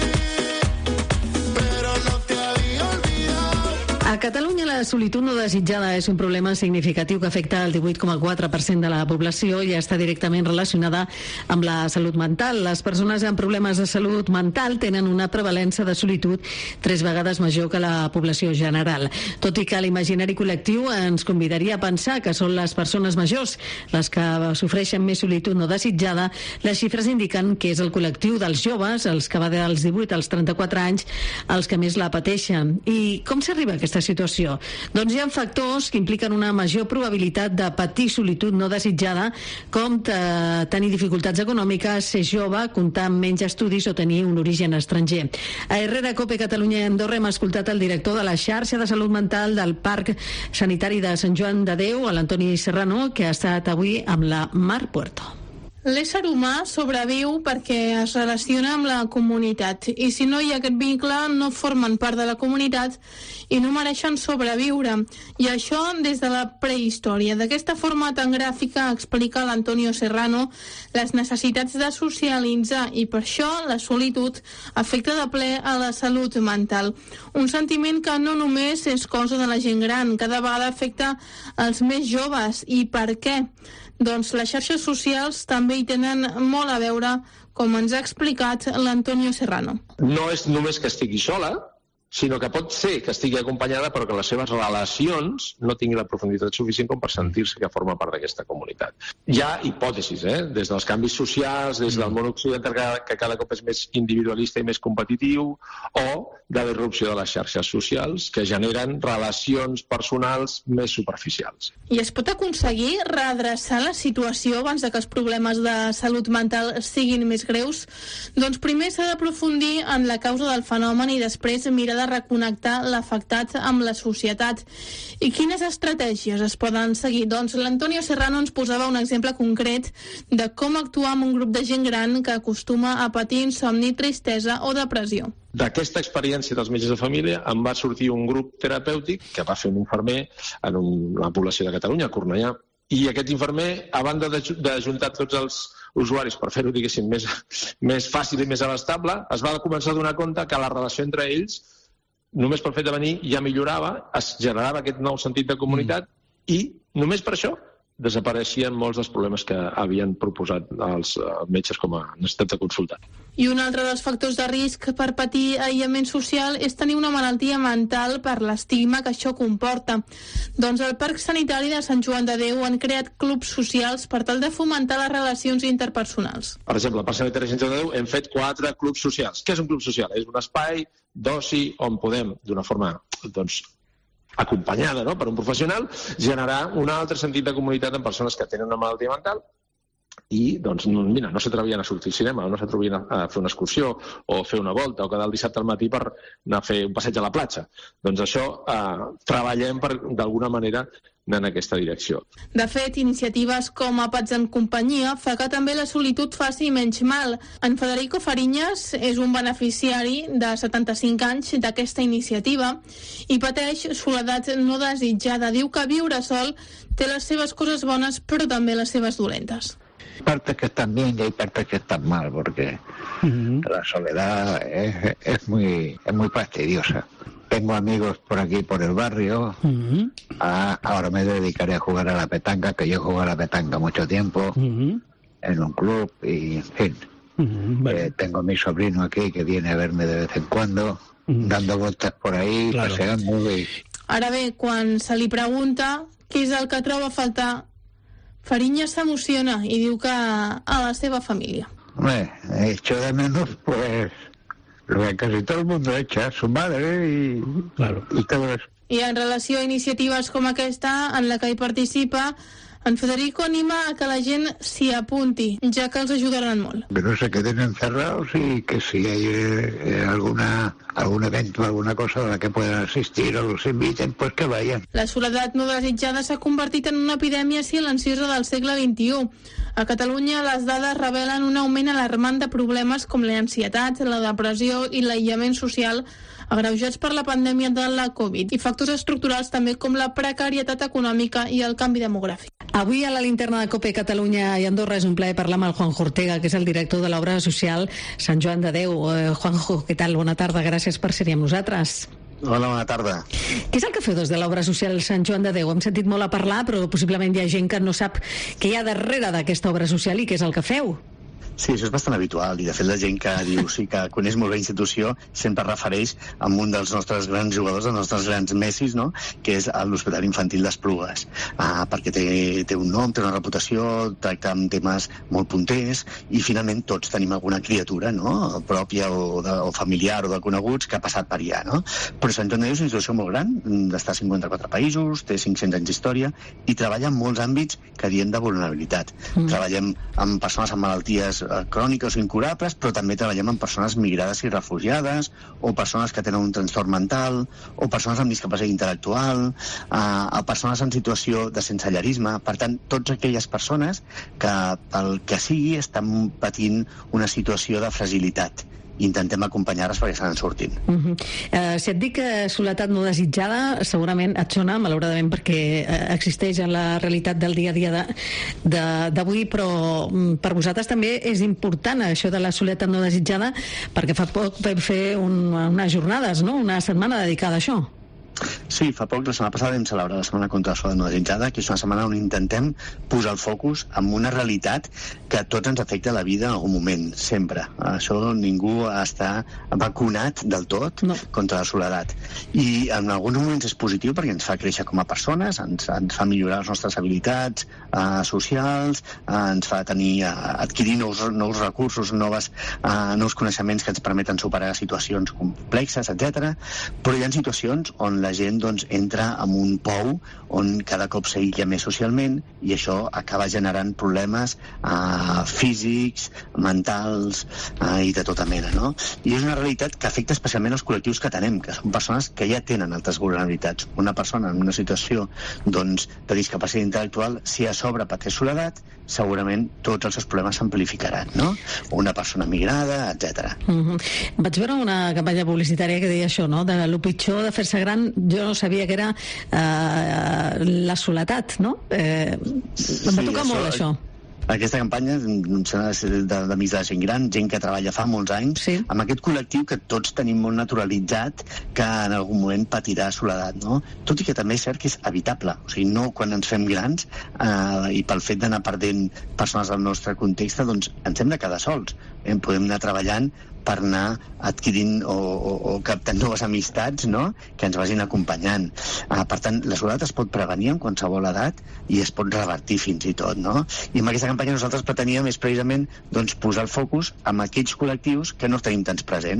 S1: A Catalunya la solitud no desitjada és un problema significatiu que afecta el divuit coma quatre per cent de la població i està directament relacionada amb la salut mental. Les persones amb problemes de salut mental tenen una prevalença de solitud tres vegades major que la població general. Tot i que l'imaginari col·lectiu ens convidaria a pensar que són les persones majors les que sofreixen més solitud no desitjada, les xifres indiquen que és el col·lectiu dels joves, els que va dels divuit als trenta-quatre anys, els que més la pateixen. I com s'arriba a aquesta situació? Doncs hi ha factors que impliquen una major probabilitat de patir solitud no desitjada, com tenir dificultats econòmiques, ser jove, comptar amb menys estudis o tenir un origen estranger. A Herrera, COPE, Catalunya i Andorra hem escoltat el director de la xarxa de salut mental del Parc Sanitari de Sant Joan de Déu, l'Antoni Serrano, que ha estat avui amb la Mar Puerto.
S24: L'ésser humà sobreviu perquè es relaciona amb la comunitat i si no hi ha aquest vincle no formen part de la comunitat i no mereixen sobreviure. I això des de la prehistòria. D'aquesta forma tan gràfica explica l'Antonio Serrano les necessitats de socialitzar i per això la solitud afecta de ple a la salut mental. Un sentiment que no només és cosa de la gent gran, cada vegada afecta els més joves. I per què? Doncs les xarxes socials també hi tenen molt a veure, com ens ha explicat l'Antonio Serrano.
S25: No és només que estigui sola, sinó que pot ser que estigui acompanyada però que les seves relacions no tinguin la profunditat suficient com per sentir-se que forma part d'aquesta comunitat. Hi ha hipòtesis, eh? Des dels canvis socials, des del món occidental que cada cop és més individualista i més competitiu, o de la irrupció de les xarxes socials que generen relacions personals més superficials.
S24: I es pot aconseguir redreçar la situació abans de que els problemes de salut mental siguin més greus? Doncs primer s'ha d'aprofundir en la causa del fenomen i després mirar de reconnectar l'afectat amb la societat. I quines estratègies es poden seguir? Doncs l'Antonio Serrano ens posava un exemple concret de com actuar amb un grup de gent gran que acostuma a patir insomni, tristesa o depressió.
S25: D'aquesta experiència dels metges de família em va sortir un grup terapèutic que va fer un infermer en una població de Catalunya, a Cornellà. I aquest infermer, a banda d'ajuntar tots els usuaris per fer-ho, diguéssim, més, més fàcil i més abastable, es va començar a donar compte que la relació entre ells, només pel fet de venir, ja millorava, es generava aquest nou sentit de comunitat mm. i només per això desapareixien molts dels problemes que havien proposat els metges com a necessitat de consulta.
S24: I un altre dels factors de risc per patir aïllament social és tenir una malaltia mental per l'estigma que això comporta. Doncs al Parc Sanitari de Sant Joan de Déu han creat clubs socials per tal de fomentar les relacions interpersonals.
S25: Per exemple, al Parc Sanitari de Sant Joan de Déu hem fet quatre clubs socials. Què és un club social? És un espai d'oci on podem, d'una forma, doncs, acompanyada, no?, per un professional, generar un altre sentit de comunitat en persones que tenen una malaltia mental i doncs, mira, no s'atrevien a sortir al cinema, no s'atrevien a fer una excursió o fer una volta o quedar el dissabte al matí per anar a fer un passeig a la platja. Doncs això eh, treballem per, d'alguna manera, anar en aquesta direcció.
S24: De fet, iniciatives com Àpats en companyia fa que també la solitud faci menys mal. En Federico Fariñas és un beneficiari de setanta-cinc anys d'aquesta iniciativa i pateix soledat no desitjada. Diu que viure sol té les seves coses bones però també les seves dolentes.
S7: Partes que están bien y hay partes que están mal, porque uh-huh. la soledad es, es muy es muy fastidiosa. Tengo amigos por aquí, por el barrio. Uh-huh. A, ahora me dedicaré a jugar a la petanca, que yo jugué a la petanca mucho tiempo, uh-huh. en un club, y en fin. Uh-huh. Vale. Eh, tengo a mi sobrino aquí que viene a verme de vez en cuando, uh-huh. dando vueltas por ahí, claro. paseando. Y...
S24: Ara bé, quan se li pregunta què és el que troba a faltar, Fariñas s'emociona i diu que a la seva família.
S7: Hombre, echo de menos pues lo que casi todo el mundo echa, su madre y, claro. y todo eso.
S24: I en relació a iniciatives com aquesta, en la que hi participa, en Federico anima a que la gent s'hi apunti, ja que els ajudaran molt.
S7: Que no se queden encerrados y que si hay eh, alguna algún evento, alguna cosa a la que puedan asistir o los inviten, pues que vayan.
S24: La soledat no desitjada s'ha convertit en una epidèmia silenciosa del segle vint-i-u. A Catalunya les dades revelen un augment alarmant de problemes com l'ansietat, la depressió i l'aïllament social agreujats per la pandèmia de la Covid i factors estructurals també com la precarietat econòmica i el canvi demogràfic.
S1: Avui a la linterna de COPE Catalunya i Andorra és un plaer parlar amb el Juanjo Ortega, que és el director de l'obra social Sant Joan de Déu. Eh, Juanjo, què tal? Bona tarda, gràcies per ser-hi amb nosaltres.
S8: Hola, bona tarda.
S1: Què és el que feu des de l'obra social Sant Joan de Déu? Hem sentit molt a parlar, però possiblement hi ha gent que no sap què hi ha darrere d'aquesta obra social i què és el que feu.
S8: Sí, això és bastant habitual i de fet la gent que diu sí que coneix molt bé la institució sempre refereix a un dels nostres grans jugadors, dels nostres grans messis, no? Que és l'Hospital Infantil d'Esplugues, ah, perquè té, té un nom, té una reputació, tracta amb temes molt punters i finalment tots tenim alguna criatura, no? Pròpia o, de, o familiar o de coneguts que ha passat per allà, no? Però Sant Joan de Déu és una institució molt gran, d'estar a cinquanta-quatre països, té cinc-cents anys d'història i treballa en molts àmbits que diem de vulnerabilitat. Mm. Treballem amb persones amb malalties cròniques o incurables, però també treballem amb persones migrades i refugiades, o persones que tenen un trastorn mental, o persones amb discapacitat intel·lectual, eh, o persones en situació de sensellarisme. Per tant, totes aquelles persones que, pel que sigui, estan patint una situació de fragilitat. Intentem acompanyar-les perquè se n'han sortint.
S1: Uh-huh. Uh, si et dic uh, soledat no desitjada, segurament et sona, malauradament, perquè uh, existeix en la realitat del dia a dia d'avui, però um, per vosaltres també és important això de la soledat no desitjada, perquè fa poc vam fer un, unes jornades, no? Una setmana dedicada a això.
S8: Sí, fa poc, la setmana passada vam celebrar la Setmana contra la Soledat no desitjada, que és una setmana on intentem posar el focus en una realitat que a tots ens afecta a la vida en algun moment, sempre. Això ningú està vacunat del tot no. contra la soledat. I en alguns moments és positiu perquè ens fa créixer com a persones, ens, ens fa millorar les nostres habilitats eh, socials, eh, ens fa tenir, eh, adquirir nous, nous recursos, noves, eh, nous coneixements que ens permeten superar situacions complexes, etcètera. Però hi ha situacions on la gent doncs, entra en un pou on cada cop s'aïlla més socialment i això acaba generant problemes eh, físics, mentals eh, i de tota mena, no? I és una realitat que afecta especialment els col·lectius que tenem, que són persones que ja tenen altres vulnerabilitats. Una persona en una situació doncs, de discapacitat intel·lectual, si a sobre pateix soledat, segurament tots els seus problemes s'amplificaran, no? Una persona migrada, etcètera.
S1: Uh-huh. Vaig veure una campanya publicitària que deia això, no? De lo pitjor de fer-se gran, jo no sabia que era eh, la soledat, no? Eh, em va tocar sí, molt, això.
S8: Aquesta campanya d'Amics de la Gent Gran, gent que treballa fa molts anys, sí. amb aquest col·lectiu que tots tenim molt naturalitzat que en algun moment patirà soledat, no? Tot i que també és cert que és evitable. O sigui, no quan ens fem grans eh, i pel fet d'anar perdent persones del nostre context, doncs ens hem de quedar sols. Eh? Podem anar treballant per anar adquirint o, o, o captant noves amistats, no? Que ens vagin acompanyant. Ah, per tant, la soledat es pot prevenir en qualsevol edat i es pot revertir fins i tot, no? I amb aquesta campanya nosaltres preteníem és precisament doncs, posar el focus en aquells col·lectius que no tenim tants presents,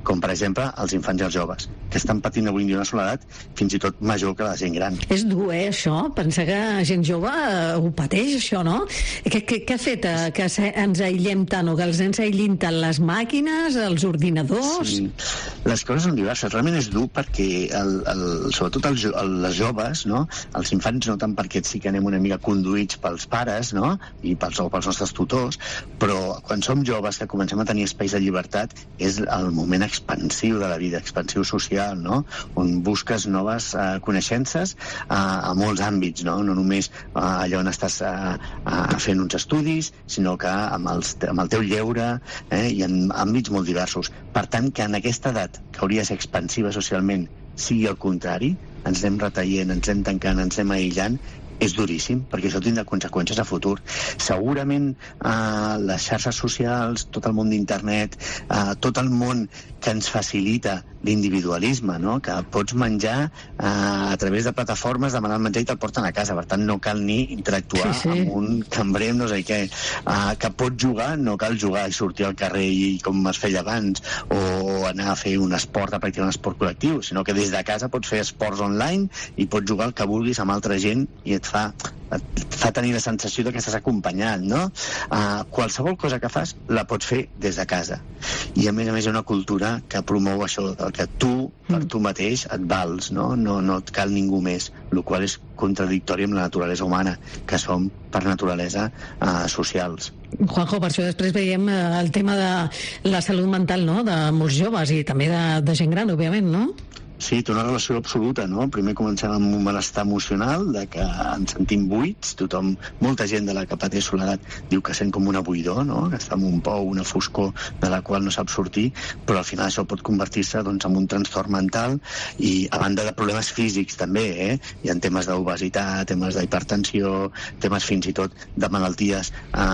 S8: com per exemple els infants i els joves, que estan patint avui en dia una soledat fins i tot major que la gent gran.
S1: És dur, eh, això? Pensar que gent jove eh, ho pateix, això, no? Què, què, què ha fet eh, que se, ens aïllem tant, o que els nens aïllin tant? Les màquines, els ordinadors?
S8: Sí, les coses són diverses. Realment és dur perquè, el, el, sobretot els, el, les joves, no? Els infants no tant perquè sí que anem una mica conduïts pels pares, no? I pels, o pels nostres tutors, però quan som joves que comencem a tenir espais de llibertat és el moment expansiu de la vida, expansiu social, no? On busques noves eh, coneixences eh, a molts àmbits, no? No només eh, allà on estàs eh, eh, fent uns estudis, sinó que amb, els, amb el teu lleure eh, i en àmbits molt diversos. Per tant, que en aquesta edat, que hauria de ser expansiva socialment, sigui el contrari, ens anem retallant, ens anem tancant, ens anem aïllant, és duríssim, perquè això tindrà conseqüències a futur. Segurament eh, les xarxes socials, tot el món d'internet, eh, tot el món que ens facilita l'individualisme, no? Que pots menjar eh, a través de plataformes, demanar el menjar i te'l porten a casa, per tant no cal ni interactuar sí, sí. amb un cambrer, no sé què, eh, que pots jugar, no cal jugar i sortir al carrer i com es feia abans, o anar a fer un esport, a practicar un esport col·lectiu, sinó que des de casa pots fer esports online i pots jugar el que vulguis amb altra gent i et fa, et fa tenir la sensació de que estàs acompanyat, no? Uh, qualsevol cosa que fas la pots fer des de casa. I a més a més hi ha una cultura que promou això, que tu, per tu mateix, et vals, no? No, no et cal ningú més, el qual és contradictori amb la naturalesa humana, que som, per naturalesa, uh, socials.
S1: Juanjo, per això després veiem uh, el tema de la salut mental, no?, de molts joves i també de, de gent gran, òbviament, no?
S8: Sí, té una relació absoluta, no? Primer comencem amb un malestar emocional, de que ens sentim buits, tothom, molta gent de la que pateix soledat diu que sent com una buidor, no? Que està en un pou, una foscor de la qual no sap sortir, però al final això pot convertir-se doncs, en un trastorn mental i a banda de problemes físics també, eh? Hi ha temes d'obesitat, temes d'hipertensió, temes fins i tot de malalties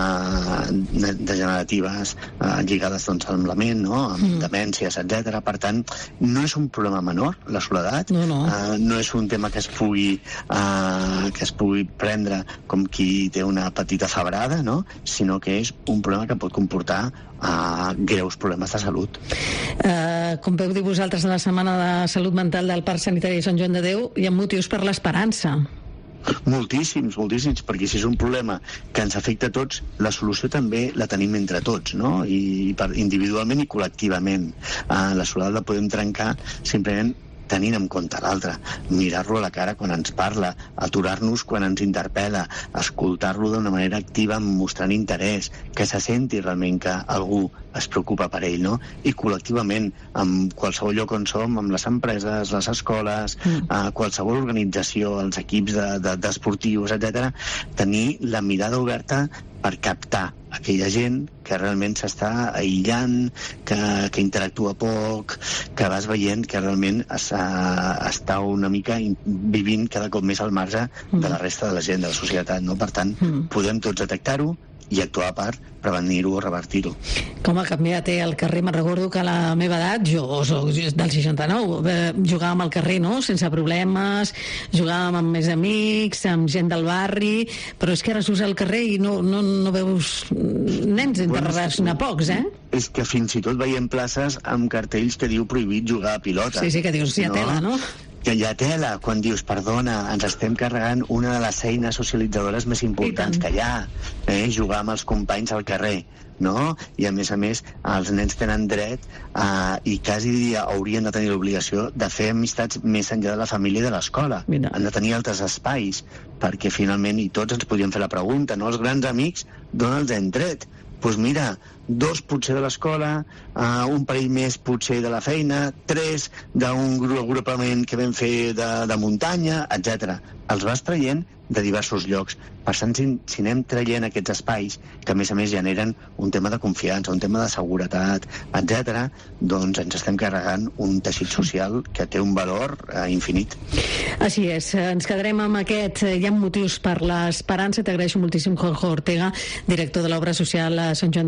S8: eh, degeneratives eh, lligades doncs, amb la ment, no? Amb mm. demències, etcètera. Per tant, no és un problema menor, la soledat, no, no. Uh, no és un tema que es pugui uh, que es pugui prendre com qui té una petita febrada, no? Sinó que és un problema que pot comportar uh, greus problemes de salut.
S1: Uh, com veu dir vosaltres, en la Setmana de Salut Mental del Parc Sanitari de Sant Joan de Déu hi ha motius per l'esperança.
S8: Moltíssims, moltíssims, perquè si és un problema que ens afecta a tots, la solució també la tenim entre tots, no? I per, individualment i col·lectivament. Uh, la soledat la podem trencar simplement tenint en compte l'altre, mirar-lo a la cara quan ens parla, aturar-nos quan ens interpel·la, escoltar-lo d'una manera activa, mostrant interès, que se senti realment que algú es preocupa per ell, no? I col·lectivament, amb qualsevol lloc on som, amb les empreses, les escoles, mm. eh, qualsevol organització, els equips de, de, d'esportius, etcètera, tenir la mirada oberta per captar aquella gent que realment s'està aïllant, que, que interactua poc, que vas veient que realment es, uh, està una mica vivint cada cop més al marge mm. de la resta de la gent, de la societat, no? Per tant, mm. podem tots detectar-ho i actuar per prevenir-ho o revertir-ho.
S1: Com ha canviat eh, el carrer? Me'n recordo que a la meva edat, jo soc del seixanta-nou, eh, jugàvem al carrer, no?, sense problemes, jugàvem amb més amics, amb gent del barri, però és que ara surts al carrer i no, no, no veus nens entre bueno, a pocs, eh?
S8: És que fins i tot veiem places amb cartells que diu prohibit jugar a pilota.
S1: Sí, sí, que dius, hi ha no? tela, no?
S8: Que hi ha tela, quan dius, perdona, ens estem carregant una de les eines socialitzadores més importants que hi ha, eh? Jugar amb els companys al carrer, no? I a més a més, els nens tenen dret eh, i quasi diria haurien de tenir l'obligació de fer amistats més enllà de la família i de l'escola. Mira. Han de tenir altres espais, perquè finalment, i tots ens podríem fer la pregunta, no? Els grans amics, d'on els hem tret? Doncs pues mira, dos potser de l'escola, uh, un parell més potser de la feina, tres d'un agrupament que vam fer de, de muntanya, etcètera. Els vas traient de diversos llocs. Per tant, si, si anem traient aquests espais, que a més a més generen un tema de confiança, un tema de seguretat, etcètera, doncs ens estem carregant un teixit social que té un valor eh, infinit.
S1: Així és. Ens quedarem amb aquest. Hi ha motius per l'esperança. T'agraeixo moltíssim, Juanjo Ortega, director de l'obra social a Sant Joan de Déu, que hagi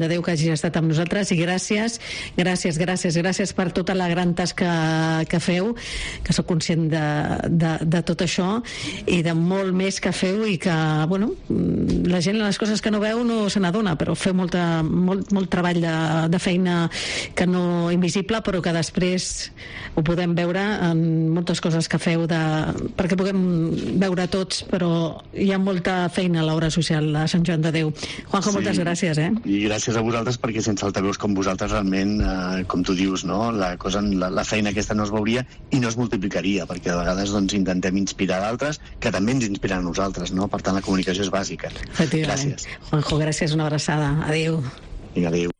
S1: hagi estat amb nosaltres, i gràcies, gràcies, gràcies, gràcies per tota la gran tasca que feu, que sóc conscient de, de, de tot això i de molt més que feu, i que, bueno, la gent les coses que no veu no se n'adona, però feu molta, molt, molt treball de, de feina que no invisible, però que després ho podem veure en moltes coses que feu de, perquè puguem veure tots, però hi ha molta feina a l'obra social a Sant Joan de Déu. Juanjo, sí, moltes gràcies, eh?
S8: I gràcies a vosaltres, perquè sense altaveus com vosaltres realment, eh, com tu dius, no? la, cosa, la, la feina aquesta no es veuria i no es multiplicaria, perquè a vegades doncs, intentem inspirar d'altres que també ens inspiren a nosaltres, no? Per tant la comunicació és bàsica. Gràcies.
S1: Juanjo, gràcies, una abraçada. Adéu.
S8: Vinga, adéu.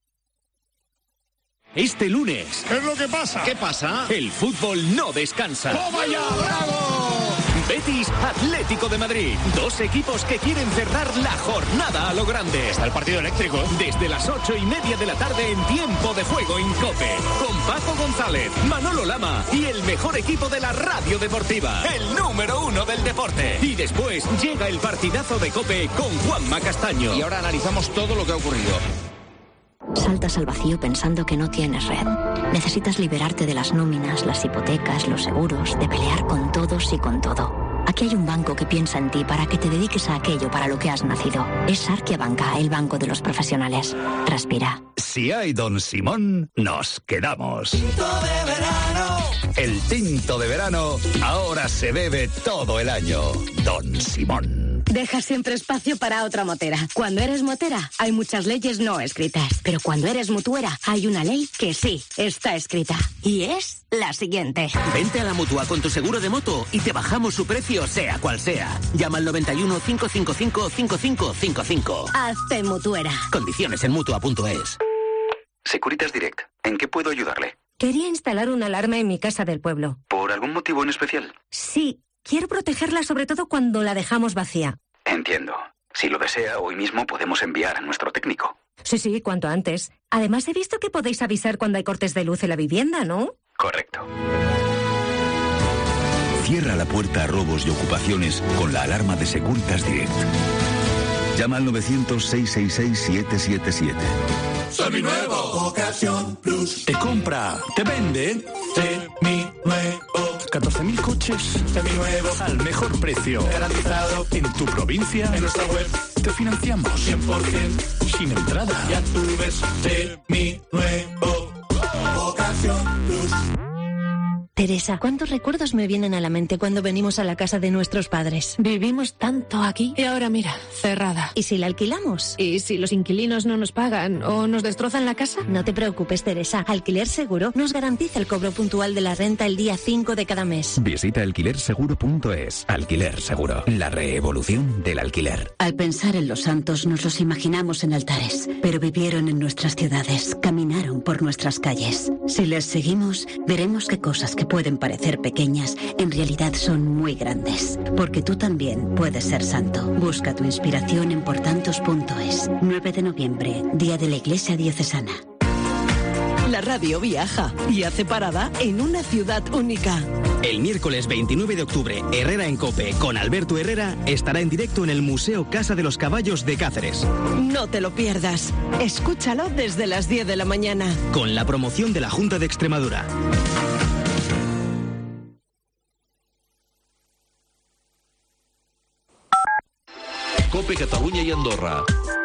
S5: Este lunes.
S23: ¿Qué es lo que pasa?
S5: ¿Qué pasa? El fútbol no descansa.
S23: ¡Toma ya, bravo!
S5: Betis Atlético de Madrid. Dos equipos que quieren cerrar la jornada a lo grande.
S23: Está el partido eléctrico.
S5: Desde las ocho y media de la tarde en Tiempo de Juego en COPE. Con Paco González, Manolo Lama y el mejor equipo de la radio deportiva. El número uno del deporte. Y después llega el partidazo de COPE con Juanma Castaño.
S9: Y ahora analizamos todo lo que ha ocurrido.
S10: Saltas al vacío pensando que no tienes red. Necesitas liberarte de las nóminas, las hipotecas, los seguros, de pelear con todos y con todo. Aquí hay un banco que piensa en ti para que te dediques a aquello para lo que has nacido. Es Arquia Banca, el banco de los profesionales. Respira.
S11: Si hay Don Simón, nos quedamos.
S23: Tinto de verano.
S11: El tinto de verano ahora se bebe todo el año. Don Simón.
S22: Deja siempre espacio para otra motera. Cuando eres motera, hay muchas leyes no escritas. Pero cuando eres mutuera, hay una ley que sí está escrita. Y es la siguiente.
S12: Vente a la Mutua con tu seguro de moto y te bajamos su precio sea cual sea. Llama al noventa y uno, cinco cinco cinco, cinco cinco cinco cinco.
S22: Hazte mutuera.
S12: Condiciones en Mutua punto es.
S14: Securitas Direct. ¿En qué puedo ayudarle?
S22: Quería instalar una alarma en mi casa del pueblo.
S14: ¿Por algún motivo en especial?
S22: Sí. Quiero protegerla sobre todo cuando la dejamos vacía.
S14: Entiendo. Si lo desea, hoy mismo podemos enviar a nuestro técnico.
S22: Sí, sí, cuanto antes. Además, he visto que podéis avisar cuando hay cortes de luz en la vivienda, ¿no?
S14: Correcto.
S11: Cierra la puerta a robos y ocupaciones con la alarma de Securitas Direct. Llama al novecientos, seiscientos sesenta y seis, siete siete siete.
S23: Seminuevo. Ocasión Plus.
S11: Te compra, te vende.
S23: Seminuevo.
S11: catorce mil coches.
S23: Seminuevo.
S11: Al mejor precio.
S23: Garantizado.
S11: En tu provincia.
S23: En nuestra web.
S11: Te financiamos.
S23: cien por ciento.
S11: Sin entrada.
S23: Ya tú ves. Seminuevo. Ocasión Plus.
S22: Teresa, ¿cuántos recuerdos me vienen a la mente cuando venimos a la casa de nuestros padres?
S26: Vivimos tanto aquí y ahora mira, cerrada.
S22: ¿Y si la alquilamos?
S26: ¿Y si los inquilinos no nos pagan o nos destrozan la casa?
S22: No te preocupes, Teresa. Alquiler Seguro nos garantiza el cobro puntual de la renta el día cinco de cada mes.
S5: Visita alquiler seguro punto es. Alquiler Seguro, la revolución del alquiler.
S20: Al pensar en los santos nos los imaginamos en altares, pero vivieron en nuestras ciudades, caminaron por nuestras calles. Si les seguimos, veremos qué cosas que pueden parecer pequeñas, en realidad son muy grandes. Porque tú también puedes ser santo. Busca tu inspiración en portantos punto es. nueve de noviembre, Día de la Iglesia Diocesana.
S27: La radio viaja y hace parada en una ciudad única.
S12: El miércoles veintinueve de octubre, Herrera en COPE, con Alberto Herrera, estará en directo en el Museo Casa de los Caballos de Cáceres.
S27: No te lo pierdas. Escúchalo desde las diez de la mañana.
S12: Con la promoción de la Junta de Extremadura.
S28: COPE Cataluña y Andorra.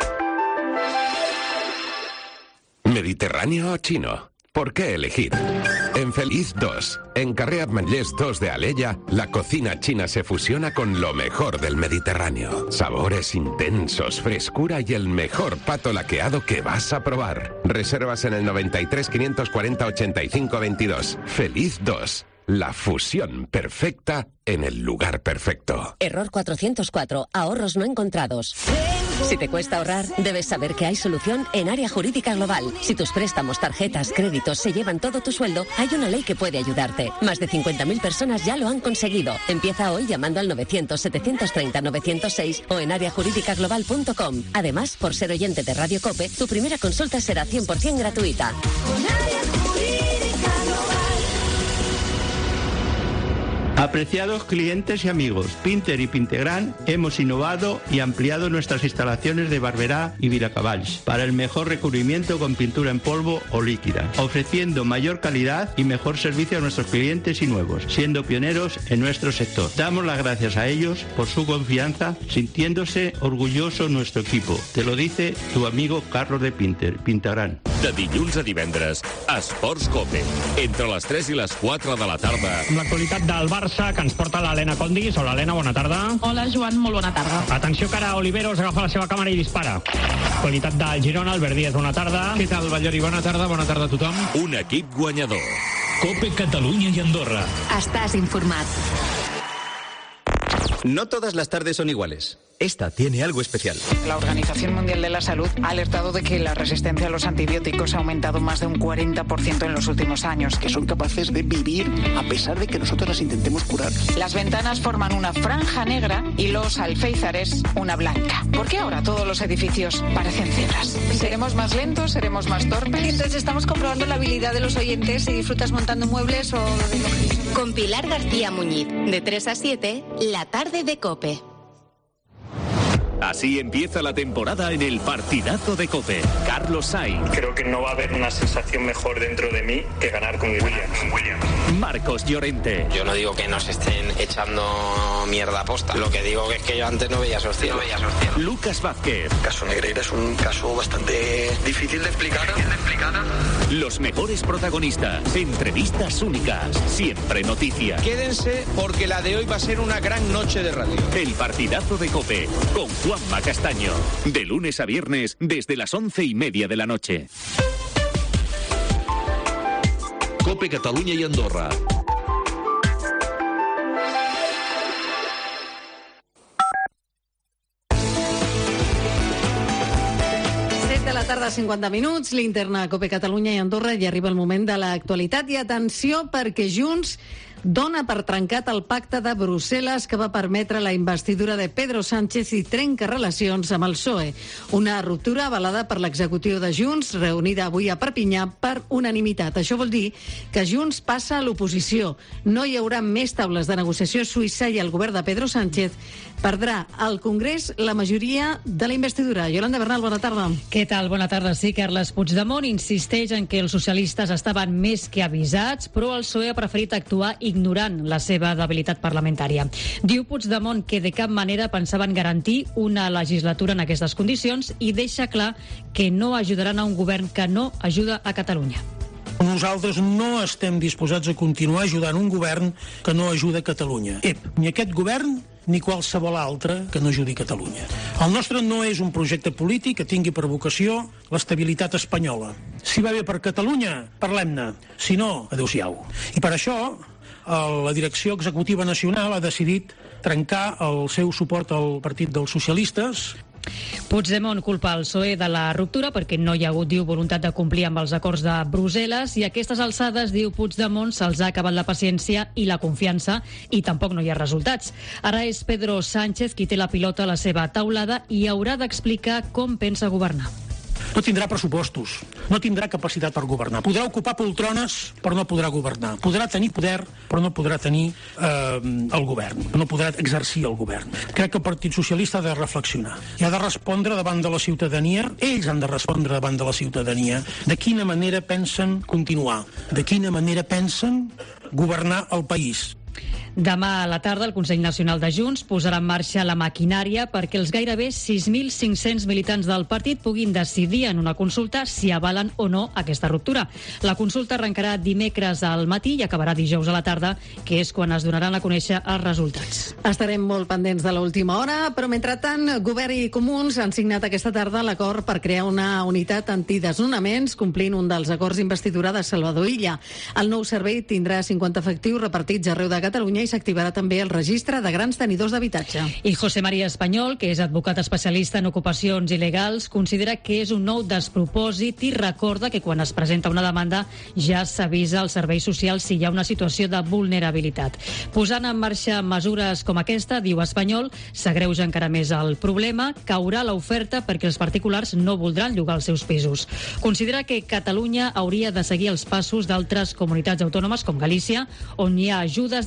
S3: ¿Mediterráneo o chino? ¿Por qué elegir? En Feliz dos, en Carrer Ametllers dos de Alella, la cocina china se fusiona con lo mejor del Mediterráneo. Sabores intensos, frescura y el mejor pato laqueado que vas a probar. Reservas en el noventa y tres, quinientos cuarenta, ochenta y cinco veintidós. Feliz dos, la fusión perfecta en el lugar perfecto.
S22: Error cuatrocientos cuatro. Ahorros no encontrados. Si te cuesta ahorrar, debes saber que hay solución en Área Jurídica Global. Si tus préstamos, tarjetas, créditos se llevan todo tu sueldo, hay una ley que puede ayudarte. Más de cincuenta mil personas ya lo han conseguido. Empieza hoy llamando al novecientos, setecientos treinta, novecientos seis o en área jurídica global punto com. Además, por ser oyente de Radio COPE, tu primera consulta será cien por ciento gratuita.
S2: Apreciados clientes y amigos, Pinter y Pintegran hemos innovado y ampliado nuestras instalaciones de Barberá y Vilacavalls para el mejor recubrimiento con pintura en polvo o líquida, ofreciendo mayor calidad y mejor servicio a nuestros clientes y nuevos, siendo pioneros en nuestro sector. Damos las gracias a ellos por su confianza, sintiéndose orgulloso nuestro equipo. Te lo dice tu amigo Carlos de Pinter, Pintegran.
S4: De dilluns a divendres, Esports Cope, entre les tres i les quatre de la tarda.
S15: Amb l'actualitat del Barça, que ens porta l'Helena Condis. Hola, Helena, bona tarda.
S16: Hola, Joan, molt bona tarda.
S15: Atenció, que ara Oliveros agafa la seva càmera i dispara. Qualitat del Girona, Albert Díaz, bona tarda.
S28: Què tal, Ballori? Bona tarda, bona tarda a tothom.
S4: Un equip guanyador.
S28: Cope Catalunya i Andorra.
S22: Estàs informat.
S13: No todas las tardes son iguales. Esta tiene algo especial.
S17: La Organización Mundial de la Salud ha alertado de que la resistencia a los antibióticos ha aumentado más de un cuarenta por ciento en los últimos años.
S8: Que son capaces de vivir a pesar de que nosotros las intentemos curar.
S17: Las ventanas forman una franja negra y los alféizares una blanca. ¿Por qué ahora todos los edificios parecen cebras? ¿Seremos más lentos? ¿Seremos más torpes?
S18: Entonces estamos comprobando la habilidad de los oyentes si disfrutas montando muebles o de lo que...
S22: Con Pilar García Muñiz, de tres a siete, la tarde de COPE.
S5: Así empieza la temporada en el partidazo de COPE. Carlos Sainz.
S19: Creo que no va a haber una sensación mejor dentro de mí que ganar con Williams.
S5: Marcos Llorente.
S21: Yo no digo que nos estén echando mierda a posta. Lo que digo es que yo antes no veía esos cielos. No veía esos cielos.
S5: Lucas Vázquez.
S19: El caso Negreira es un caso bastante difícil de explicar. Difícil de explicar.
S5: Los mejores protagonistas. Entrevistas únicas. Siempre noticias.
S9: Quédense porque la de hoy va a ser una gran noche de radio.
S5: El partidazo de COPE con Juanma Castaño. De lunes a viernes desde las once y media de la noche.
S28: Cope Catalunya i Andorra.
S1: set de la tarda, cinquanta minuts, linterna Cope Catalunya i Andorra, i arriba el moment de l'actualitat. I atenció, perquè Junts dona per trencat el pacte de Brussel·les que va permetre la investidura de Pedro Sánchez i trenca relacions amb el P S O E. Una ruptura avalada per l'executiu de Junts, reunida avui a Perpinyà per unanimitat. Això vol dir que Junts passa a l'oposició. No hi haurà més taules de negociació a Suïssa i el govern de Pedro Sánchez perdrà al Congrés la majoria de la investidura. Yolanda Bernal, bona tarda.
S29: Què tal? Bona tarda. Sí, Carles Puigdemont insisteix en que els socialistes estaven més que avisats, però el P S O E ha preferit actuar ignorant la seva debilitat parlamentària. Diu Puigdemont que de cap manera pensaven garantir una legislatura en aquestes condicions i deixa clar que no ajudaran a un govern que no ajuda a Catalunya.
S30: Nosaltres no estem disposats a continuar ajudant un govern que no ajuda a Catalunya. Ep, ni aquest govern ni qualsevol altre que no ajudi Catalunya. El nostre no és un projecte polític que tingui per vocació l'estabilitat espanyola. Si va bé per Catalunya, parlem-ne. Si no, adéu-siau. I per això la direcció executiva nacional ha decidit trencar el seu suport al Partit dels Socialistes.
S29: Puigdemont culpa el P S O E de la ruptura perquè no hi ha hagut, diu, voluntat de complir amb els acords de Brussel·les, i a aquestes alçades, diu Puigdemont, se'ls ha acabat la paciència i la confiança i tampoc no hi ha resultats. Ara és Pedro Sánchez qui té la pilota a la seva taulada i haurà d'explicar com pensa governar.
S30: No tindrà pressupostos, no tindrà capacitat per governar. Podrà ocupar poltrones, però no podrà governar. Podrà tenir poder, però no podrà tenir eh, el govern. No podrà exercir el govern. Crec que el Partit Socialista ha de reflexionar. I ha de respondre davant de la ciutadania, ells han de respondre davant de la ciutadania, de quina manera pensen continuar, de quina manera pensen governar el país.
S29: Demà a la tarda el Consell Nacional de Junts posarà en marxa la maquinària perquè els gairebé sis mil cinc-cents militants del partit puguin decidir en una consulta si avalen o no aquesta ruptura. La consulta arrencarà dimecres al matí i acabarà dijous a la tarda, que és quan es donaran a conèixer els resultats.
S1: Estarem molt pendents de l'última hora, però mentrestant, Govern i Comuns han signat aquesta tarda l'acord per crear una unitat antidesnonaments, complint un dels acords d'investidura de Salvador Illa. El nou servei tindrà cinquanta efectius repartits arreu de Catalunya i s'activarà també el registre de grans tenidors d'habitatge.
S29: I José María Espanyol, que és advocat especialista en ocupacions il·legals, considera que és un nou despropòsit i recorda que quan es presenta una demanda ja s'avisa als serveis socials si hi ha una situació de vulnerabilitat. Posant en marxa mesures com aquesta, diu Espanyol, s'agreuja encara més el problema, caurà l'oferta perquè els particulars no voldran llogar els seus pisos. Considera que Catalunya hauria de seguir els passos d'altres comunitats autònomes com Galícia, on hi ha ajudes directes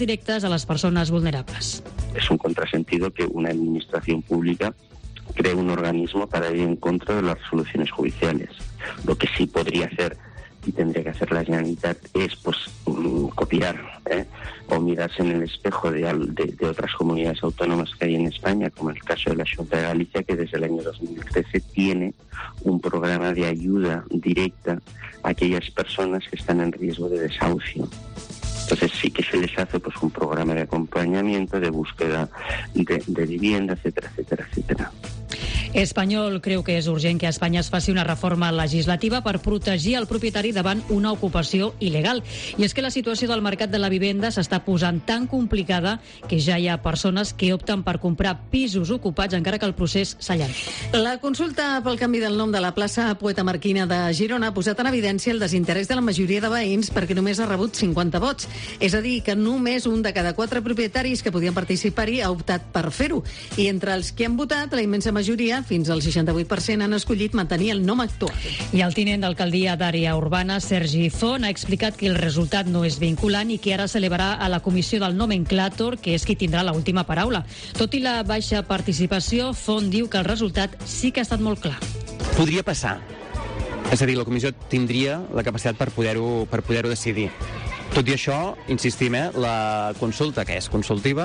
S29: ajudes a les persones vulnerables.
S6: Es un contrasentido que una administración pública cree un organismo para ir en contra de las resoluciones judiciales. Lo que sí podría hacer y tendría que hacer la Generalitat es pues copiar ¿eh? o mirarse en el espejo de, de, de otras comunidades autónomas que hay en España, como el caso de la Xunta de Galicia, que desde el año dos mil trece tiene un programa de ayuda directa a aquellas personas que están en riesgo de desahucio. Entonces sí que se les hace pues un programa de acompañamiento, de búsqueda de, de vivienda, etcétera, etcétera, etcétera.
S29: Espanyol creu que és urgent que a Espanya es faci una reforma legislativa per protegir el propietari davant una ocupació il·legal. I és que la situació del mercat de la vivenda s'està posant tan complicada que ja hi ha persones que opten per comprar pisos ocupats encara que el procés s'allargui.
S1: La consulta pel canvi del nom de la plaça Poeta Marquina de Girona ha posat en evidència el desinterès de la majoria de veïns perquè només ha rebut cinquanta vots. És a dir, que només un de cada quatre propietaris que podien participar-hi ha optat per fer-ho. I entre els que han votat, la immensa majoria, fins al seixanta-vuit per cent, han escollit mantenir el nom actual.
S29: I el tinent d'alcaldia d'àrea urbana, Sergi Font, ha explicat que el resultat no és vinculant i que ara s'elevarà a la comissió del nomenclàtor, que és qui tindrà l'última paraula. Tot i la baixa participació, Font diu que el resultat sí que ha estat molt clar.
S7: Podria passar. És a dir, la comissió tindria la capacitat per poder-ho per poder-ho decidir. Tot i això, insistim, eh, la consulta, que és consultiva,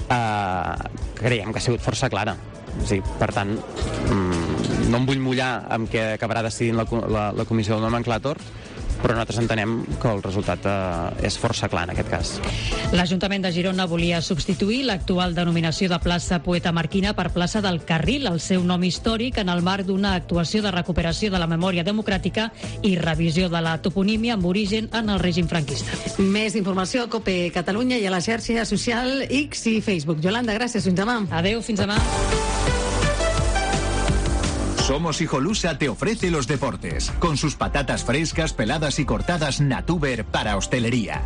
S7: eh, creiem que ha sigut força clara. Sí, per tant, no em vull mullar amb què acabarà decidint la, la, la comissió del nomenclàtor, però nosaltres entenem que el resultat eh, és força clar en aquest cas.
S29: L'Ajuntament de Girona volia substituir l'actual denominació de plaça Poeta Marquina per plaça del Carril, el seu nom històric, en el marc d'una actuació de recuperació de la memòria democràtica i revisió de la toponímia amb origen en el règim franquista.
S1: Més informació a COPE Catalunya i a la xarxa social X i Facebook. Yolanda, gràcies. Fins demà.
S29: Adeu, fins demà.
S10: Somos Hijolusa te ofrece los deportes, con sus patatas frescas, peladas y cortadas Natuber para hostelería.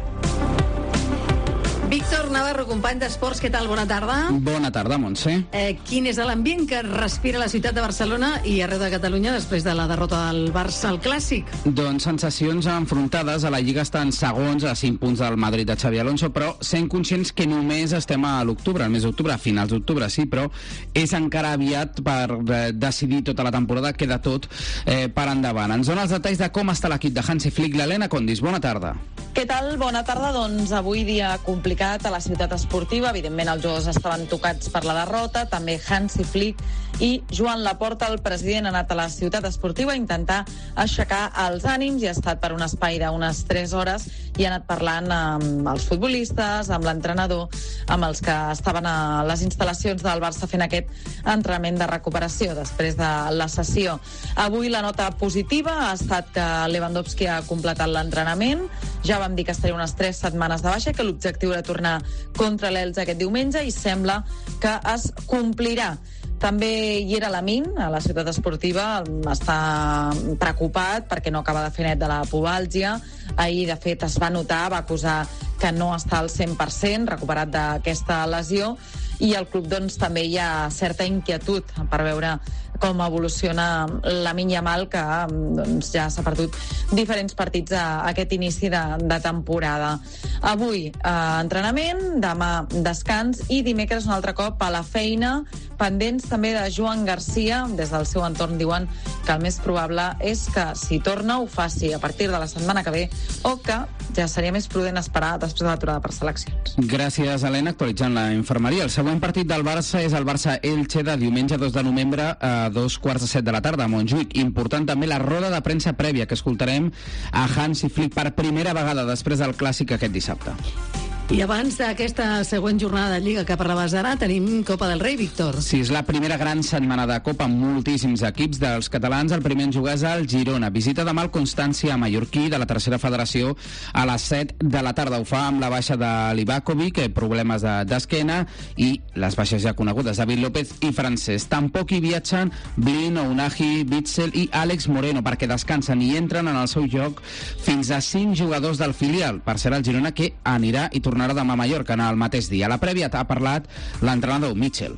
S1: Víctor Navarro, company d'Esports, què tal? Bona tarda.
S11: Bona tarda, Montse.
S1: Eh, quin és l'ambient que respira la ciutat de Barcelona i arreu de Catalunya després de la derrota del Barça al Clàssic?
S11: Doncs sensacions enfrontades. A la Lliga estan segons a cinc punts del Madrid de Xabi Alonso, però sent conscients que només estem a l'octubre, al mes d'octubre, a finals d'octubre, sí, però és encara aviat per eh, decidir tota la temporada, queda tot eh, per endavant. Ens dona els detalls de com està l'equip de Hansi Flick, l'Helena Condis. Bona tarda.
S14: Què tal? Bona tarda. Doncs avui dia complicat a la ciutat esportiva. Evidentment els jugadors estaven tocats per la derrota. També Hansi Flick i Joan Laporta, el president, ha anat a la ciutat esportiva a intentar aixecar els ànims i ha estat per un espai d'unes tres hores i ha anat parlant amb els futbolistes, amb l'entrenador, amb els que estaven a les instal·lacions del Barça fent aquest entrenament de recuperació després de la sessió. Avui la nota positiva ha estat que Lewandowski ha completat l'entrenament. Ja vam dir que estaria unes tres setmanes de baixa, que l'objectiu era tornar contra l'Elx aquest diumenge i sembla que es complirà. També hi era Lamin, a la ciutat esportiva, està preocupat perquè no acaba de fer net de la pubalgia. Ahir, de fet, es va notar, va acusar que no està al cent per cent recuperat d'aquesta lesió, i al club doncs, també hi ha certa inquietud per veure com evoluciona Lamine Yamal, que doncs, ja s'ha perdut diferents partits a, a aquest inici de, de temporada. Avui eh, entrenament, demà descans i dimecres un altre cop a la feina, pendents també de Joan Garcia. Des del seu entorn diuen que el més probable és que si torna ho faci a partir de la setmana que ve, o que ja seria més prudent esperar després de l'aturada per seleccions.
S11: Gràcies, Helena. Actualitzant la infermeria, el següent partit del Barça és el Barça-Elche de diumenge dos de novembre a dos quarts de set de la tarda a Montjuïc. Important també la roda de premsa prèvia que escoltarem a Hansi Flick per primera vegada després del Clàssic aquest dissabte.
S1: I abans d'aquesta següent jornada de Lliga que parlaves ara, tenim Copa del Rei, Víctor.
S11: Sí, és la primera gran setmana de Copa amb moltíssims equips dels catalans. El primer en jugar és el Girona. Visita demà el Constància mallorquí de la tercera federació a les set de la tarda. Ho fa amb la baixa de Livakovic, problemes d'esquena, i les baixes ja conegudes, David López i Francesc. Tampoc hi viatgen Blin, Ounahi, Bitzel i Àlex Moreno, perquè descansen i entren en el seu joc fins a cinc jugadors del filial. Per ser el Girona que anirà i tornarà demà a Mallorca en el mateix dia. A la prèvia ha parlat l'entrenador Mitchell.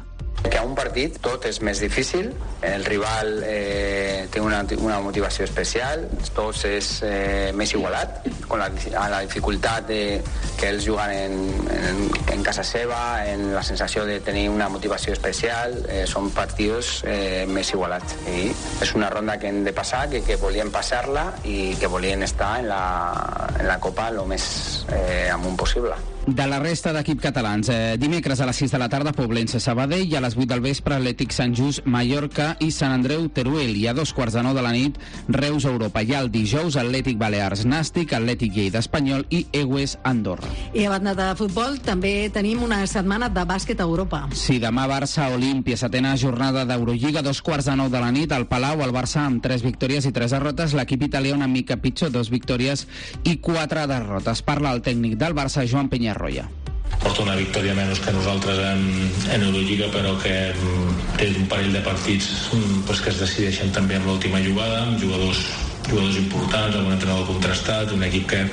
S2: Que a un partit tot és més difícil, el rival eh, té una, una motivació especial, tot és eh, més igualat, con la, a la dificultat de, que ells juguen en, en, en casa seva, en la sensació de tenir una motivació especial, eh, són partits eh, més igualats. I és una ronda que hem de passar, que, que volien passar-la i que volien estar en la, en la Copa el més eh, amunt possible.
S11: De la resta d'equip catalans, eh, dimecres a les sis de la tarda Poblense Sabadell i a les vuit del vespre Atlètic Sant Just Mallorca i Sant Andreu Teruel, i a dos quarts de nou de la nit Reus Europa, i el dijous Atlètic Balears Nàstic, Atlètic Lleida Espanyol i Egues Andorra.
S1: I a banda de futbol també tenim una setmana de bàsquet a Europa.
S11: Sí, demà Barça Olímpia, setena jornada d'Eurolliga, dos quarts de nou de la nit al Palau, el Barça amb tres victòries i tres derrotes, l'equip italià una mica pitjor, dos victòries i quatre derrotes. Parla el tècnic del Barça, Joan Peñarroya.
S3: Porta una victòria menys que nosaltres en, en Eurolliga, però que té un parell de partits pues, que es decideixen també amb l'última jugada, amb jugadors, jugadors importants, amb un entrenador contrastat, un equip que,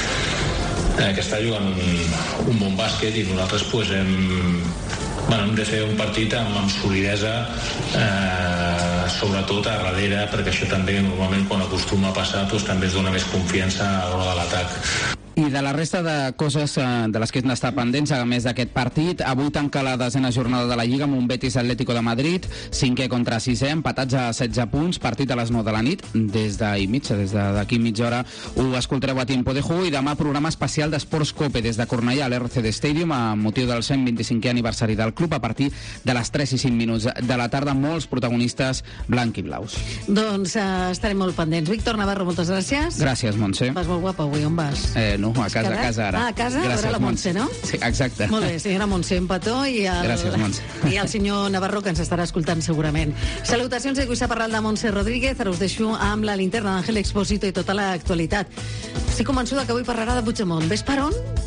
S3: eh, que està jugant un, un bon bàsquet, i nosaltres pues, hem, bueno, hem de fer un partit amb, amb solidesa, eh, sobretot a darrere, perquè això també normalment quan acostuma a passar pues, també es dona més confiança a l'hora de l'atac.
S11: I de la resta de coses eh, de les que hem d'estar pendents, a més d'aquest partit, avui tanca la desena jornada de la Lliga amb un Betis Atlético de Madrid, cinquè contra sisè, empatats a setze punts, partit a les nou de la nit, des d'ahir mitja, des d'aquí mitja hora ho escoltareu a Tiempo de Juego, i demà programa especial d'Esports Cope des de Cornellà a l'R C D Stadium a motiu del cent vint-i-cinquè aniversari del club a partir de les tres i cinc minuts de la tarda, molts protagonistes blanc i blaus.
S1: Doncs uh, estarem molt pendents. Víctor Navarro, moltes gràcies.
S11: Gràcies, Montse.
S1: Vas molt guapa avui, on vas?
S11: Eh, no, a casa, a casa ara.
S1: Ah, a casa, gràcies, a veure la Montse, no?
S11: Sí, exacte.
S1: Molt bé, senyora Montse, un petó, i el,
S11: gràcies, Montse.
S1: I el senyor Navarro, que ens estarà escoltant segurament. Salutacions de Lluís Parral de Montse Rodríguez. Ara us deixo amb la linterna d'Àngel Expósito i tota l'actualitat. Estic convençuda que avui parlarà de Puigdemont. Ves per on?